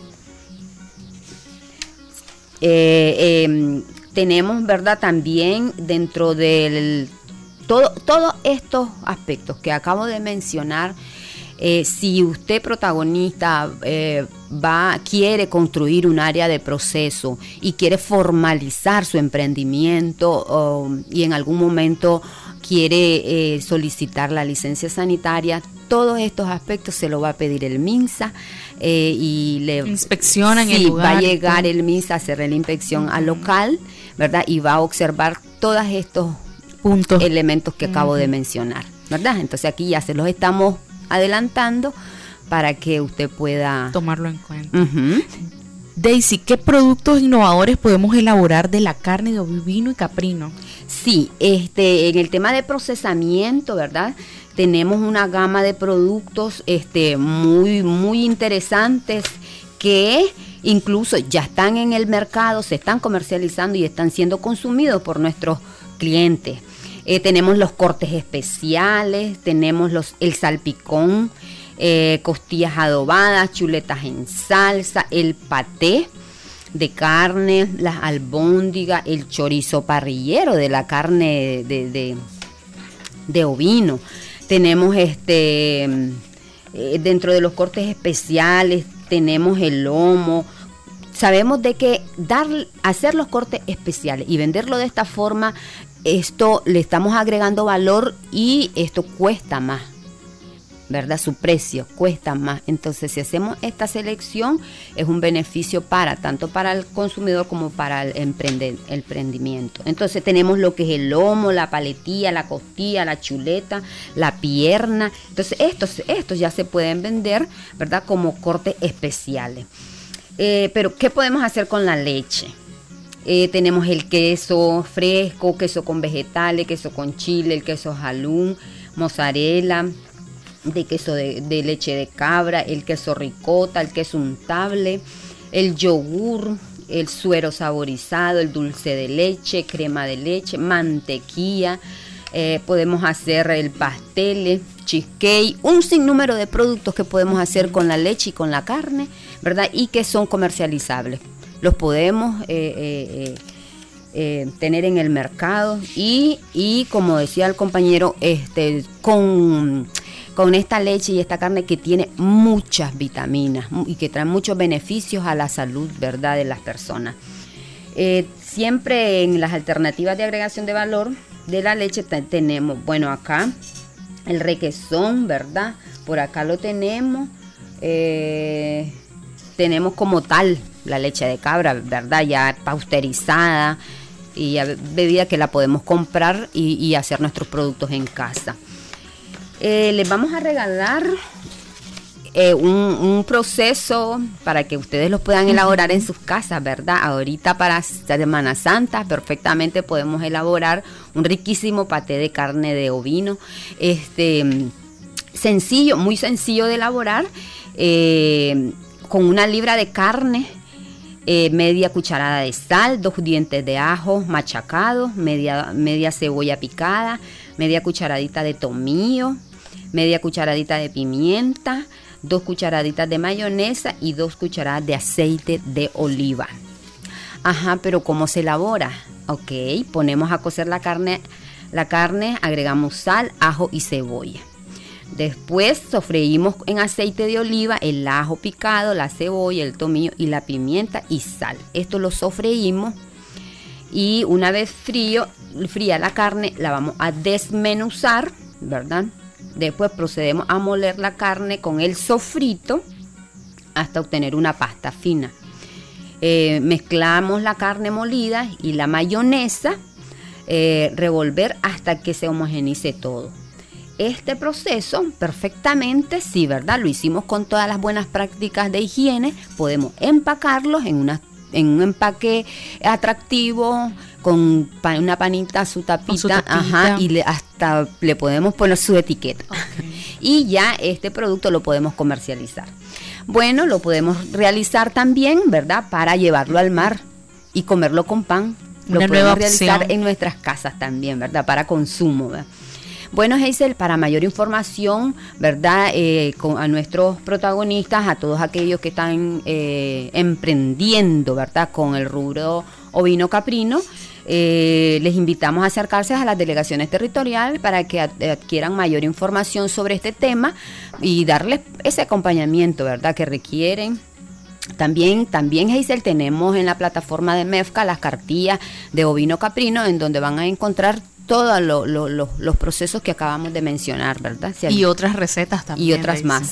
Eh, eh, tenemos, ¿verdad? También dentro del todo, todos estos aspectos que acabo de mencionar, eh, si usted protagonista eh, va, quiere construir un área de proceso y quiere formalizar su emprendimiento oh, y en algún momento quiere eh, solicitar la licencia sanitaria, todos estos aspectos se lo va a pedir el MINSA eh, y le inspeccionan sí, el lugar. Va a llegar el MINSA a hacer la inspección uh-huh. al local, ¿verdad? Y va a observar todos estos puntos, elementos que uh-huh. acabo de mencionar, ¿verdad? Entonces aquí ya se los estamos adelantando para que usted pueda tomarlo en cuenta. Uh-huh. Daisy, ¿qué productos innovadores podemos elaborar de la carne de ovino y caprino? Sí, este, en el tema de procesamiento, ¿verdad? Tenemos una gama de productos este, muy, muy interesantes que incluso ya están en el mercado, se están comercializando y están siendo consumidos por nuestros clientes. Eh, tenemos los cortes especiales, tenemos los, el salpicón, eh, costillas adobadas, chuletas en salsa, el paté de carne, las albóndigas, el chorizo parrillero de la carne de, de, de ovino. Tenemos este eh, dentro de los cortes especiales, tenemos el lomo. Sabemos de que dar, hacer los cortes especiales y venderlo de esta forma, esto le estamos agregando valor y esto cuesta más, ¿verdad? Su precio cuesta más. Entonces, si hacemos esta selección, es un beneficio para tanto para el consumidor como para el, emprende, el emprendimiento. Entonces, tenemos lo que es el lomo, la paletilla, la costilla, la chuleta, la pierna. Entonces, estos, estos ya se pueden vender, ¿verdad? Como cortes especiales. Eh, pero, ¿qué podemos hacer con la leche? Eh, tenemos el queso fresco, queso con vegetales, queso con chile, el queso jalún, mozzarella, de queso de, de leche de cabra, el queso ricota, el queso untable, el yogur, el suero saborizado, el dulce de leche, crema de leche, mantequilla. Eh, podemos hacer el pastel, cheesecake, un sinnúmero de productos que podemos hacer con la leche y con la carne, ¿verdad? Y que son comercializables. Los podemos eh, eh, eh, tener en el mercado y, y como decía el compañero, este, con, con esta leche y esta carne que tiene muchas vitaminas y que trae muchos beneficios a la salud, ¿verdad?, de las personas. Eh, siempre en las alternativas de agregación de valor de la leche t- tenemos, bueno, acá el requesón, ¿verdad? Por acá lo tenemos. Eh, tenemos como tal la leche de cabra, ¿verdad? Ya pasteurizada y ya bebida que la podemos comprar y, y hacer nuestros productos en casa. Eh, les vamos a regalar eh, un, un proceso para que ustedes los puedan elaborar en sus casas, ¿verdad? Ahorita para Semana Santa perfectamente podemos elaborar un riquísimo paté de carne de ovino, este sencillo, muy sencillo de elaborar, eh, con una libra de carne, eh, media cucharada de sal, dos dientes de ajo machacados, media, media cebolla picada, media cucharadita de tomillo, media cucharadita de pimienta, dos cucharaditas de mayonesa y dos cucharadas de aceite de oliva. Ajá, pero ¿cómo se elabora? Ok, ponemos a cocer la carne, la carne, agregamos sal, ajo y cebolla. Después sofreímos en aceite de oliva el ajo picado, la cebolla, el tomillo y la pimienta y sal. Esto lo sofreímos y una vez frío, fría la carne, la vamos a desmenuzar, ¿verdad? Después procedemos a moler la carne con el sofrito hasta obtener una pasta fina. Eh, mezclamos la carne molida y la mayonesa, eh, revolver hasta que se homogenice todo. Este proceso perfectamente, sí, ¿verdad? Lo hicimos con todas las buenas prácticas de higiene. Podemos empacarlos en, una, en un empaque atractivo, con pa, una panita, su tapita, su tapita. Ajá, y le, hasta le podemos poner su etiqueta. Okay. Y ya este producto lo podemos comercializar. Bueno, lo podemos realizar también, ¿verdad? Para llevarlo al mar y comerlo con pan. Lo una podemos realizar opción en nuestras casas también, ¿verdad? Para consumo, ¿verdad? Bueno, Hazel, para mayor información, ¿verdad? Eh, con, a nuestros protagonistas, a todos aquellos que están eh, emprendiendo, ¿verdad? Con el rubro ovino caprino, eh, les invitamos a acercarse a las delegaciones territoriales para que adquieran mayor información sobre este tema y darles ese acompañamiento, ¿verdad? Que requieren. También, también, Hazel, tenemos en la plataforma de MEFCA las cartillas de ovino caprino, en donde van a encontrar todos lo, lo, lo, los procesos que acabamos de mencionar, ¿verdad? Si y otras recetas también. Y otras más.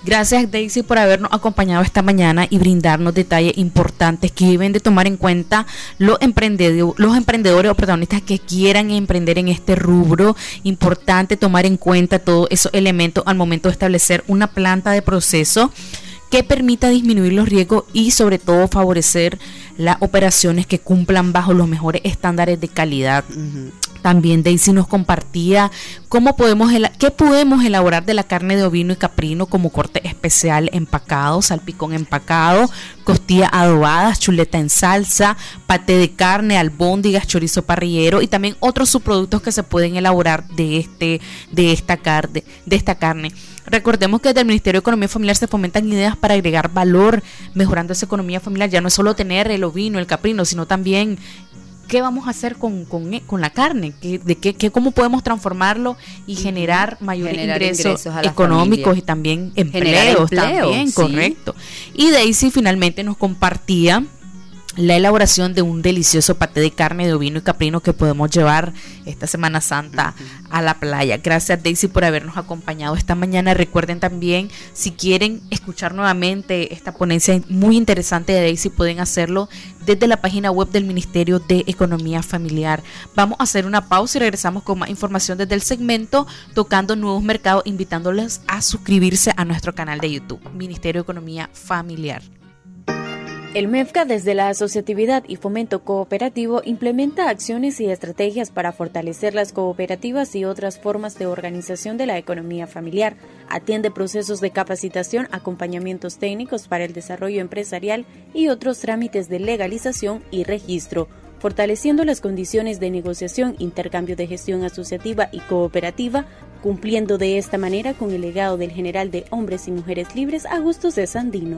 Gracias, Daisy, por habernos acompañado esta mañana y brindarnos detalles importantes que deben de tomar en cuenta los emprendedores, los emprendedores o protagonistas que quieran emprender en este rubro. Importante tomar en cuenta todos esos elementos al momento de establecer una planta de proceso que permita disminuir los riesgos y sobre todo favorecer las operaciones que cumplan bajo los mejores estándares de calidad. Uh-huh. También Daisy nos compartía cómo podemos qué podemos elaborar de la carne de ovino y caprino, como corte especial empacado, salpicón empacado, costillas adobadas, chuleta en salsa, paté de carne, albóndigas, chorizo parrillero y también otros subproductos que se pueden elaborar de este de esta carne, de esta carne. Recordemos que desde el Ministerio de Economía Familiar se fomentan ideas para agregar valor, mejorando esa economía familiar. Ya no es solo tener el ovino, el caprino, sino también qué vamos a hacer con, con, con la carne, ¿Qué, de qué, qué, cómo podemos transformarlo y generar mayores generar ingresos, ingresos económicos familia. Y también empleos, también, sí. Correcto. Y Daisy finalmente nos compartía la elaboración de un delicioso paté de carne de ovino y caprino que podemos llevar esta Semana Santa uh-huh. a la playa. Gracias, Daisy, por habernos acompañado esta mañana. Recuerden también, si quieren escuchar nuevamente esta ponencia muy interesante de Daisy, pueden hacerlo desde la página web del Ministerio de Economía Familiar. Vamos a hacer una pausa y regresamos con más información desde el segmento Tocando Nuevos Mercados, invitándoles a suscribirse a nuestro canal de YouTube, Ministerio de Economía Familiar. El MEFCA, desde la asociatividad y fomento cooperativo, implementa acciones y estrategias para fortalecer las cooperativas y otras formas de organización de la economía familiar. Atiende procesos de capacitación, acompañamientos técnicos para el desarrollo empresarial y otros trámites de legalización y registro, fortaleciendo las condiciones de negociación, intercambio de gestión asociativa y cooperativa, cumpliendo de esta manera con el legado del general de Hombres y Mujeres Libres, Augusto C. Sandino.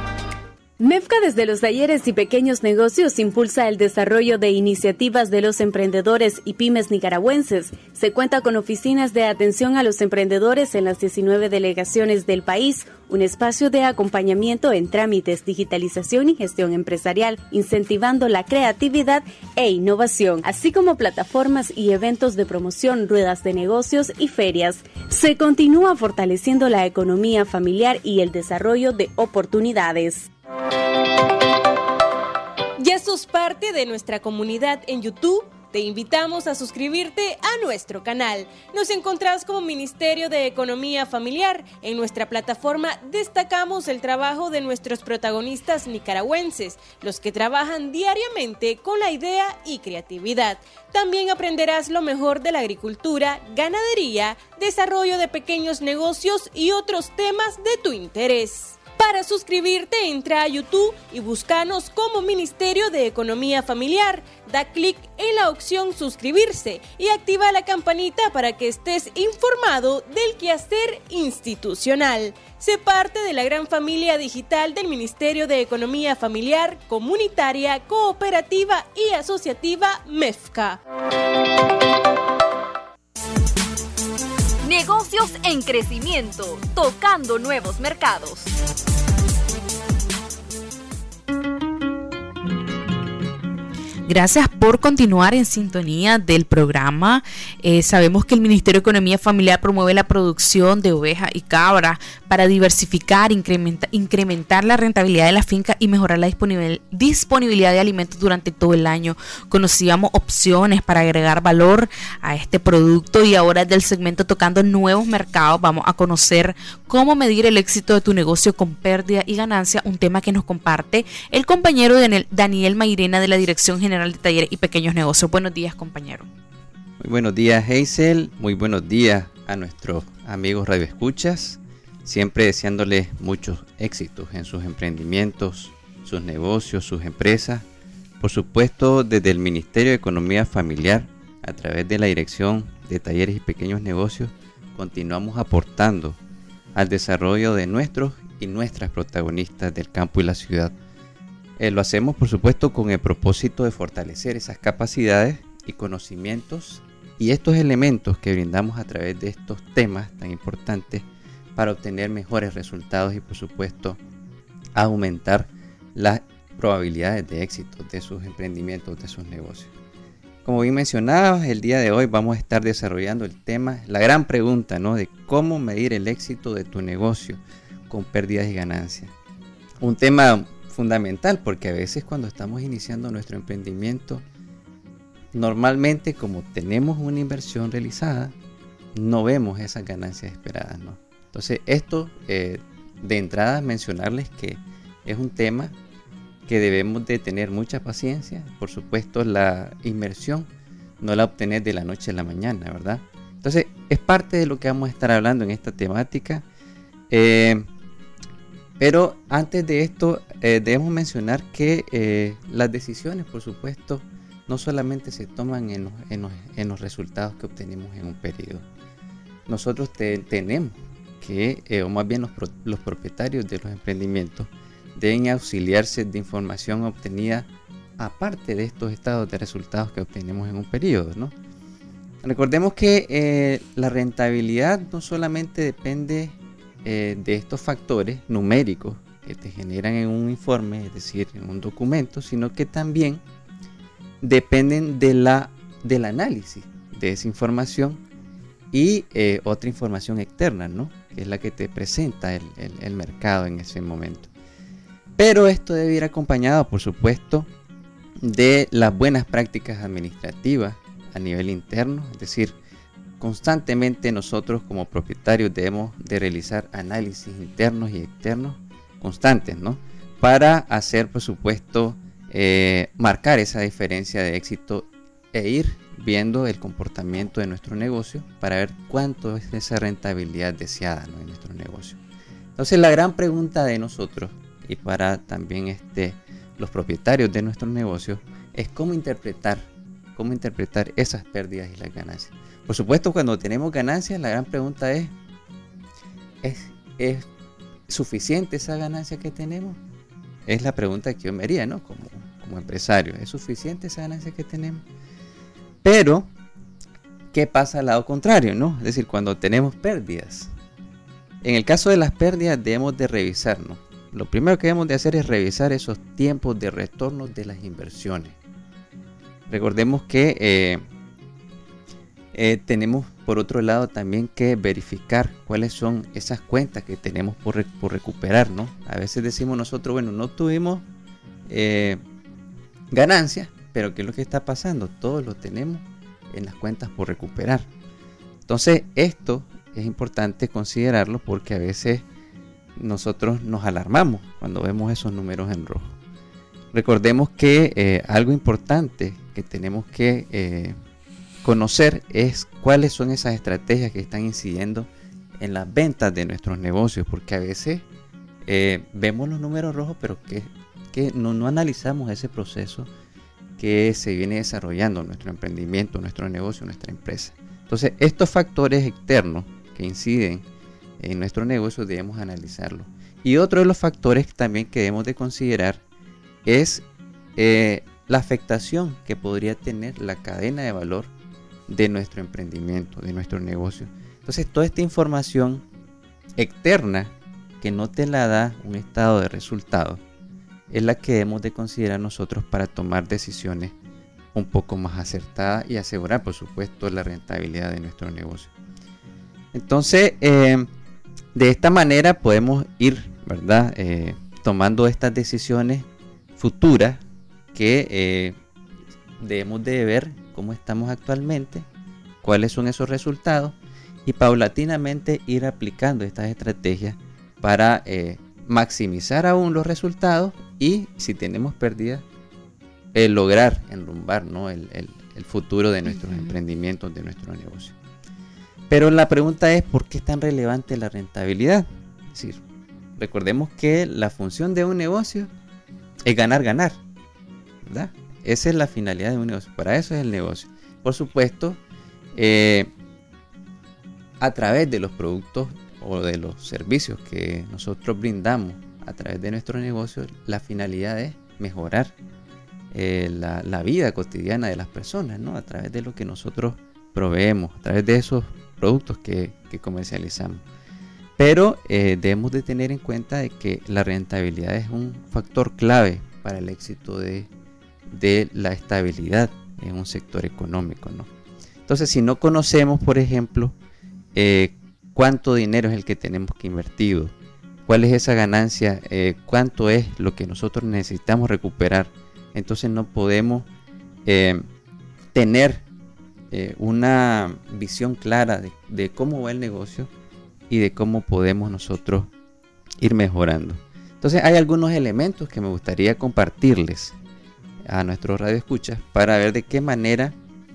MEFCA, desde los talleres y pequeños negocios, impulsa el desarrollo de iniciativas de los emprendedores y pymes nicaragüenses. Se cuenta con oficinas de atención a los emprendedores en las diecinueve delegaciones del país, un espacio de acompañamiento en trámites, digitalización y gestión empresarial, incentivando la creatividad e innovación, así como plataformas y eventos de promoción, ruedas de negocios y ferias. Se continúa fortaleciendo la economía familiar y el desarrollo de oportunidades. ¿Ya sos parte de nuestra comunidad en YouTube? Te invitamos a suscribirte a nuestro canal. Nos encontrás como Ministerio de Economía Familiar. En nuestra plataforma destacamos el trabajo de nuestros protagonistas nicaragüenses, los que trabajan diariamente con la idea y creatividad. También aprenderás lo mejor de la agricultura, ganadería, desarrollo de pequeños negocios y otros temas de tu interés. Para suscribirte, entra a YouTube y búscanos como Ministerio de Economía Familiar. Da clic en la opción suscribirse y activa la campanita para que estés informado del quehacer institucional. Sé parte de la gran familia digital del Ministerio de Economía Familiar, Comunitaria, Cooperativa y Asociativa MEFCA. Negocios en crecimiento, tocando nuevos mercados. Gracias por continuar en sintonía del programa. Eh, sabemos que el Ministerio de Economía Familiar promueve la producción de ovejas y cabras para diversificar, incrementa, incrementar la rentabilidad de la finca y mejorar la disponibil, disponibilidad de alimentos durante todo el año. Conocíamos opciones para agregar valor a este producto y ahora del segmento Tocando Nuevos Mercados vamos a conocer cómo medir el éxito de tu negocio con pérdida y ganancia, un tema que nos comparte el compañero Daniel Mairena de la Dirección General de Talleres y Pequeños Negocios. Buenos días, compañero. Muy buenos días, Hazel. Muy buenos días a nuestros amigos radioescuchas. Siempre deseándoles muchos éxitos en sus emprendimientos, sus negocios, sus empresas. Por supuesto, desde el Ministerio de Economía Familiar, a través de la Dirección de Talleres y Pequeños Negocios, continuamos aportando al desarrollo de nuestros y nuestras protagonistas del campo y la ciudad. Eh, lo hacemos, por supuesto, con el propósito de fortalecer esas capacidades y conocimientos y estos elementos que brindamos a través de estos temas tan importantes para obtener mejores resultados y, por supuesto, aumentar las probabilidades de éxito de sus emprendimientos, de sus negocios. Como bien mencionabas, el día de hoy vamos a estar desarrollando el tema, la gran pregunta, ¿no?, de cómo medir el éxito de tu negocio. con pérdidas y ganancias. Un tema fundamental, porque a veces cuando estamos iniciando nuestro emprendimiento, normalmente como tenemos una inversión realizada, no vemos esas ganancias esperadas, ¿no? Entonces esto, eh, de entrada, mencionarles que es un tema que debemos de tener mucha paciencia. Por supuesto, la inversión no la obtenés de la noche a la mañana, ¿verdad? Entonces es parte de lo que vamos a estar hablando en esta temática. Eh, pero antes de esto, eh, debemos mencionar que eh, las decisiones, por supuesto, no solamente se toman en los, en los, en los resultados que obtenemos en un periodo. Nosotros te, tenemos que, eh, o más bien los, pro, los propietarios de los emprendimientos, deben auxiliarse de información obtenida aparte de estos estados de resultados que obtenemos en un periodo, ¿no? Recordemos que eh, la rentabilidad no solamente depende eh, de estos factores numéricos que te generan en un informe, es decir, en un documento, sino que también dependen de la, del análisis de esa información y eh, otra información externa, ¿no? Que es la que te presenta el, el, el mercado en ese momento. Pero esto debe ir acompañado, por supuesto, de las buenas prácticas administrativas a nivel interno, es decir, constantemente nosotros como propietarios debemos de realizar análisis internos y externos constantes, ¿no? Para hacer, por supuesto, eh, marcar esa diferencia de éxito e ir viendo el comportamiento de nuestro negocio para ver cuánto es esa rentabilidad deseada, ¿no? En nuestro negocio. Entonces la gran pregunta de nosotros y para también este, los propietarios de nuestros negocios es cómo interpretar, cómo interpretar esas pérdidas y las ganancias. Por supuesto, cuando tenemos ganancias, la gran pregunta es, ¿es, es suficiente esa ganancia que tenemos? Es la pregunta que yo me haría, ¿no? Como, como empresario, ¿es suficiente esa ganancia que tenemos? Pero, ¿qué pasa al lado contrario, no? Es decir, cuando tenemos pérdidas. En el caso de las pérdidas debemos de revisar, ¿no? Lo primero que debemos de hacer es revisar esos tiempos de retorno de las inversiones. Recordemos que eh, eh, tenemos por otro lado también que verificar cuáles son esas cuentas que tenemos por, por recuperar, ¿no? A veces decimos nosotros, bueno, no tuvimos eh, ganancias, pero ¿qué es lo que está pasando? Todo lo tenemos en las cuentas por recuperar. Entonces esto es importante considerarlo porque a veces nosotros nos alarmamos cuando vemos esos números en rojo. Recordemos que eh, algo importante que tenemos que eh, conocer es cuáles son esas estrategias que están incidiendo en las ventas de nuestros negocios, porque a veces eh, vemos los números rojos, pero que, que no, no analizamos ese proceso que se viene desarrollando en nuestro emprendimiento, nuestro negocio, nuestra empresa. Entonces, estos factores externos que inciden en nuestro negocio debemos analizarlo. Y otro de los factores también que debemos de considerar es eh, la afectación que podría tener la cadena de valor de nuestro emprendimiento, de nuestro negocio. Entonces toda esta información externa que no te la da un estado de resultado es la que debemos de considerar nosotros para tomar decisiones un poco más acertadas y asegurar, por supuesto, la rentabilidad de nuestro negocio. Entonces, eh, de esta manera podemos ir, ¿verdad? Eh, tomando estas decisiones futuras que eh, debemos de ver cómo estamos actualmente, cuáles son esos resultados y paulatinamente ir aplicando estas estrategias para eh, maximizar aún los resultados y si tenemos pérdidas, eh, lograr enrumbar, ¿no? el, el, el futuro de nuestros uh-huh. emprendimientos, de nuestro negocio. Pero la pregunta es, ¿por qué es tan relevante la rentabilidad? Es decir, recordemos que la función de un negocio es ganar, ganar, ¿verdad? Esa es la finalidad de un negocio, para eso es el negocio. Por supuesto, eh, a través de los productos o de los servicios que nosotros brindamos a través de nuestro negocio, la finalidad es mejorar eh, la, la vida cotidiana de las personas, ¿no? A través de lo que nosotros proveemos, a través de esos productos que, que comercializamos. Pero eh, debemos de tener en cuenta de que la rentabilidad es un factor clave para el éxito de, de la estabilidad en un sector económico, ¿no? Entonces, si no conocemos, por ejemplo, eh, cuánto dinero es el que tenemos que invertir, cuál es esa ganancia, eh, cuánto es lo que nosotros necesitamos recuperar. Entonces no podemos eh, tener eh, una visión clara de, de cómo va el negocio y de cómo podemos nosotros ir mejorando. Entonces hay algunos elementos que me gustaría compartirles a nuestros radioescuchas para ver de qué manera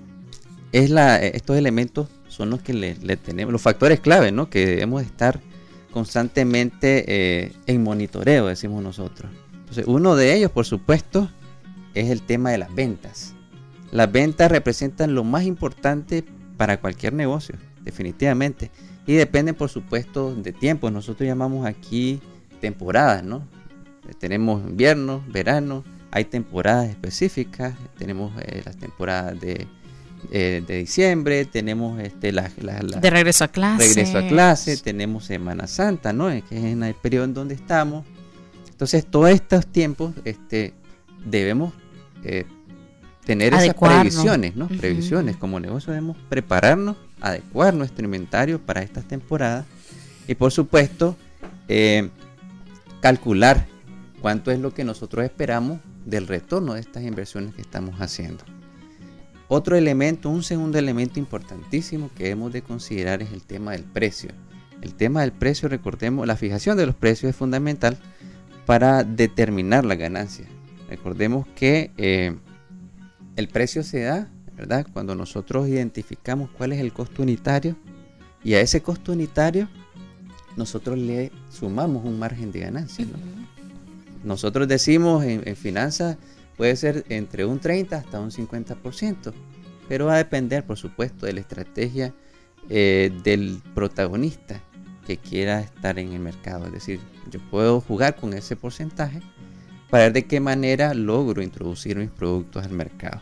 es la, estos elementos son los que le, le tenemos, los factores clave, ¿no? Que debemos estar constantemente eh, en monitoreo, decimos nosotros. Entonces uno de ellos, por supuesto, es el tema de las ventas. Las ventas representan lo más importante para cualquier negocio, definitivamente. Y dependen, por supuesto, de tiempo. Nosotros llamamos aquí temporadas, ¿no? Tenemos invierno, verano, hay temporadas específicas. Tenemos eh, las temporadas de, eh, de diciembre, tenemos este, la, la, la, de regreso a clase. Regreso a clase, tenemos Semana Santa, ¿no? Que es en el periodo en donde estamos. Entonces, todos estos tiempos este, debemos eh, tener Adecuarnos. esas previsiones, ¿no? Uh-huh. Previsiones. Como negocio debemos prepararnos, adecuar nuestro inventario para estas temporadas y, por supuesto, eh, calcular cuánto es lo que nosotros esperamos del retorno de estas inversiones que estamos haciendo. Otro elemento, un segundo elemento importantísimo que debemos de considerar es el tema del precio. El tema del precio, recordemos, la fijación de los precios es fundamental para determinar la ganancia. Recordemos que eh, el precio se da, ¿verdad?, cuando nosotros identificamos cuál es el costo unitario y a ese costo unitario nosotros le sumamos un margen de ganancia, ¿no? Uh-huh. Nosotros decimos en, en finanzas puede ser entre un treinta hasta un cincuenta por ciento, pero va a depender, por supuesto, de la estrategia eh, del protagonista que quiera estar en el mercado. Es decir, yo puedo jugar con ese porcentaje para ver de qué manera logro introducir mis productos al mercado.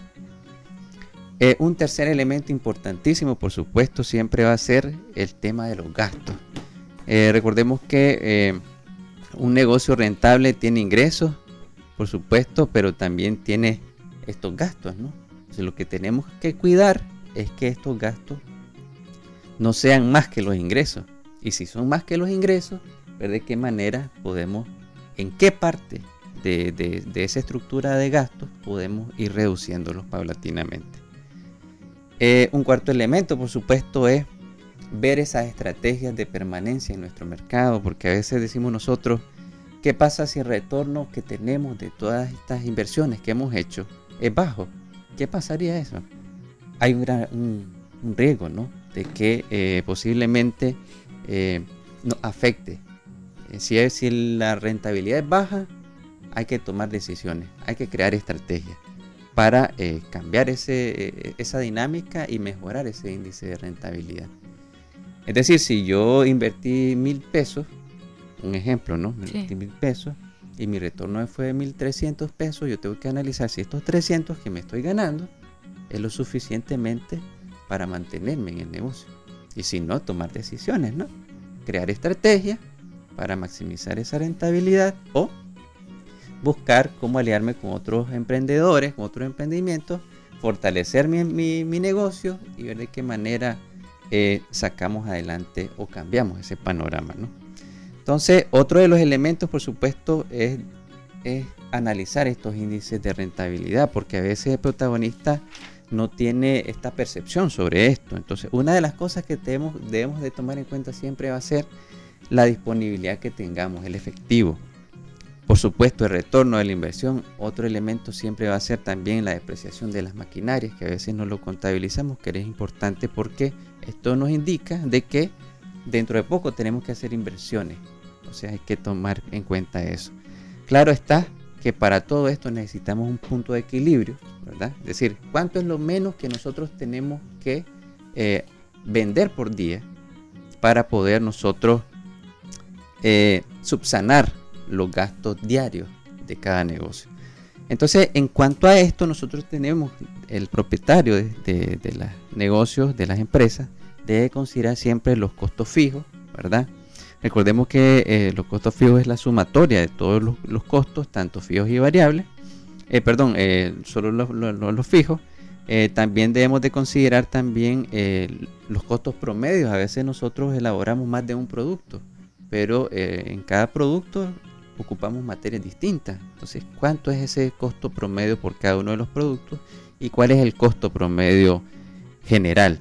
Eh, un tercer elemento importantísimo, por supuesto, siempre va a ser el tema de los gastos. Eh, recordemos que eh, un negocio rentable tiene ingresos, por supuesto, pero también tiene estos gastos, ¿no? Entonces, lo que tenemos que cuidar es que estos gastos no sean más que los ingresos. Y si son más que los ingresos, ver de qué manera podemos, en qué parte de, de, de esa estructura de gastos podemos ir reduciéndolos paulatinamente. Eh, un cuarto elemento, por supuesto, es ver esas estrategias de permanencia en nuestro mercado, porque a veces decimos nosotros, ¿qué pasa si el retorno que tenemos de todas estas inversiones que hemos hecho es bajo? ¿Qué pasaría eso? Hay un, gran, un, un riesgo, ¿no?, de que eh, posiblemente eh, nos afecte. Eh, si, es, si la rentabilidad es baja, hay que tomar decisiones, hay que crear estrategias para eh, cambiar ese, eh, esa dinámica y mejorar ese índice de rentabilidad. Es decir, si yo invertí mil pesos, un ejemplo, ¿no? Me invertí mil pesos y mi retorno fue de mil trescientos pesos, yo tengo que analizar si estos trescientos que me estoy ganando es lo suficientemente para mantenerme en el negocio. Y si no, tomar decisiones, ¿no? Crear estrategias para maximizar esa rentabilidad o buscar cómo aliarme con otros emprendedores, con otros emprendimientos, fortalecer mi, mi, mi negocio y ver de qué manera eh, sacamos adelante o cambiamos ese panorama, ¿no? Entonces, otro de los elementos, por supuesto, es, es analizar estos índices de rentabilidad, porque a veces el protagonista no tiene esta percepción sobre esto. Entonces, una de las cosas que debemos, debemos de tomar en cuenta siempre va a ser la disponibilidad que tengamos, el efectivo. Por supuesto, el retorno de la inversión. Otro elemento siempre va a ser también la depreciación de las maquinarias, que a veces no lo contabilizamos, que es importante porque esto nos indica de que dentro de poco tenemos que hacer inversiones. O sea, hay que tomar en cuenta eso. Claro está que para todo esto necesitamos un punto de equilibrio, ¿verdad? Es decir, ¿cuánto es lo menos que nosotros tenemos que eh, vender por día para poder nosotros eh, subsanar los gastos diarios de cada negocio? Entonces, en cuanto a esto, nosotros tenemos, el propietario de, de, de los negocios, de las empresas, debe considerar siempre los costos fijos, ¿verdad? Recordemos que eh, los costos fijos es la sumatoria de todos los, los costos, tanto fijos y variables. Eh, perdón, eh, solo los, los, los fijos. Eh, también debemos de considerar también eh, los costos promedios. A veces nosotros elaboramos más de un producto. pero eh, en cada producto ocupamos materias distintas. Entonces, ¿cuánto es ese costo promedio por cada uno de los productos y cuál es el costo promedio general?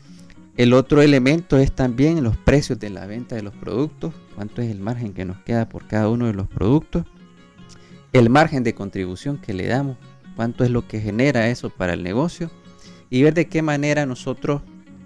El otro elemento es también los precios de la venta de los productos, cuánto es el margen que nos queda por cada uno de los productos, el margen de contribución que le damos, cuánto es lo que genera eso para el negocio, y ver de qué manera nosotros,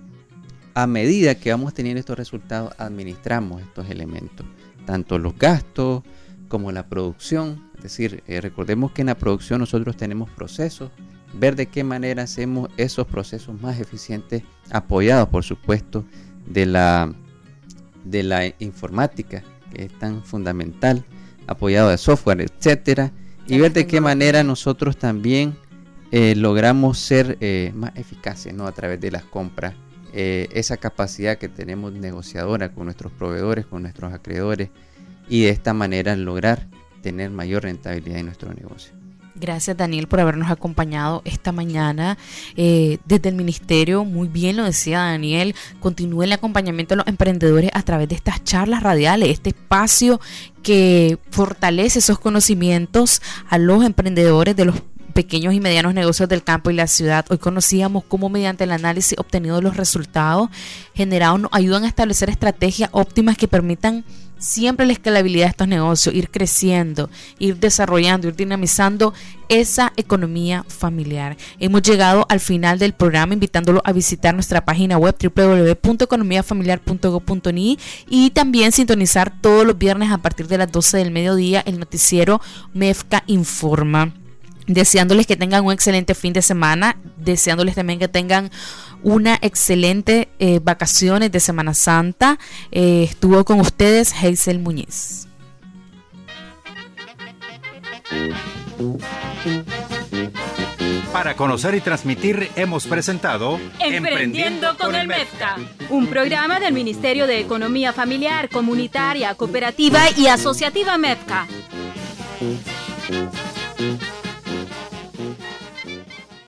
a medida que vamos teniendo estos resultados, administramos estos elementos, tanto los gastos como la producción. Es decir, eh, recordemos que en la producción nosotros tenemos procesos, ver de qué manera hacemos esos procesos más eficientes, apoyados por supuesto de la, de la informática, que es tan fundamental, apoyado de software, etcétera, y ver de qué manera nosotros también eh, logramos ser eh, más eficaces, ¿no? A través de las compras, eh, esa capacidad que tenemos negociadora con nuestros proveedores, con nuestros acreedores, y de esta manera lograr tener mayor rentabilidad en nuestro negocio. Gracias, Daniel, por habernos acompañado esta mañana eh, desde el ministerio. Muy bien lo decía Daniel, continúe el acompañamiento a los emprendedores a través de estas charlas radiales, este espacio que fortalece esos conocimientos a los emprendedores de los pequeños y medianos negocios del campo y la ciudad. Hoy conocíamos cómo mediante el análisis obtenido de los resultados generados nos ayudan a establecer estrategias óptimas que permitan siempre la escalabilidad de estos negocios, ir creciendo, ir desarrollando, ir dinamizando esa economía familiar. Hemos llegado al final del programa, invitándolo a visitar nuestra página web doble u doble u doble u punto economía familiar punto gob punto ni y también sintonizar todos los viernes a partir de las doce del mediodía el noticiero MEFCA Informa. Deseándoles que tengan un excelente fin de semana, deseándoles también que tengan una excelente eh, vacaciones de Semana Santa. Eh, estuvo con ustedes Hazel Muñiz. Para conocer y transmitir hemos presentado Emprendiendo con el MEFCA, un programa del Ministerio de Economía Familiar, Comunitaria, Cooperativa y Asociativa MEFCA.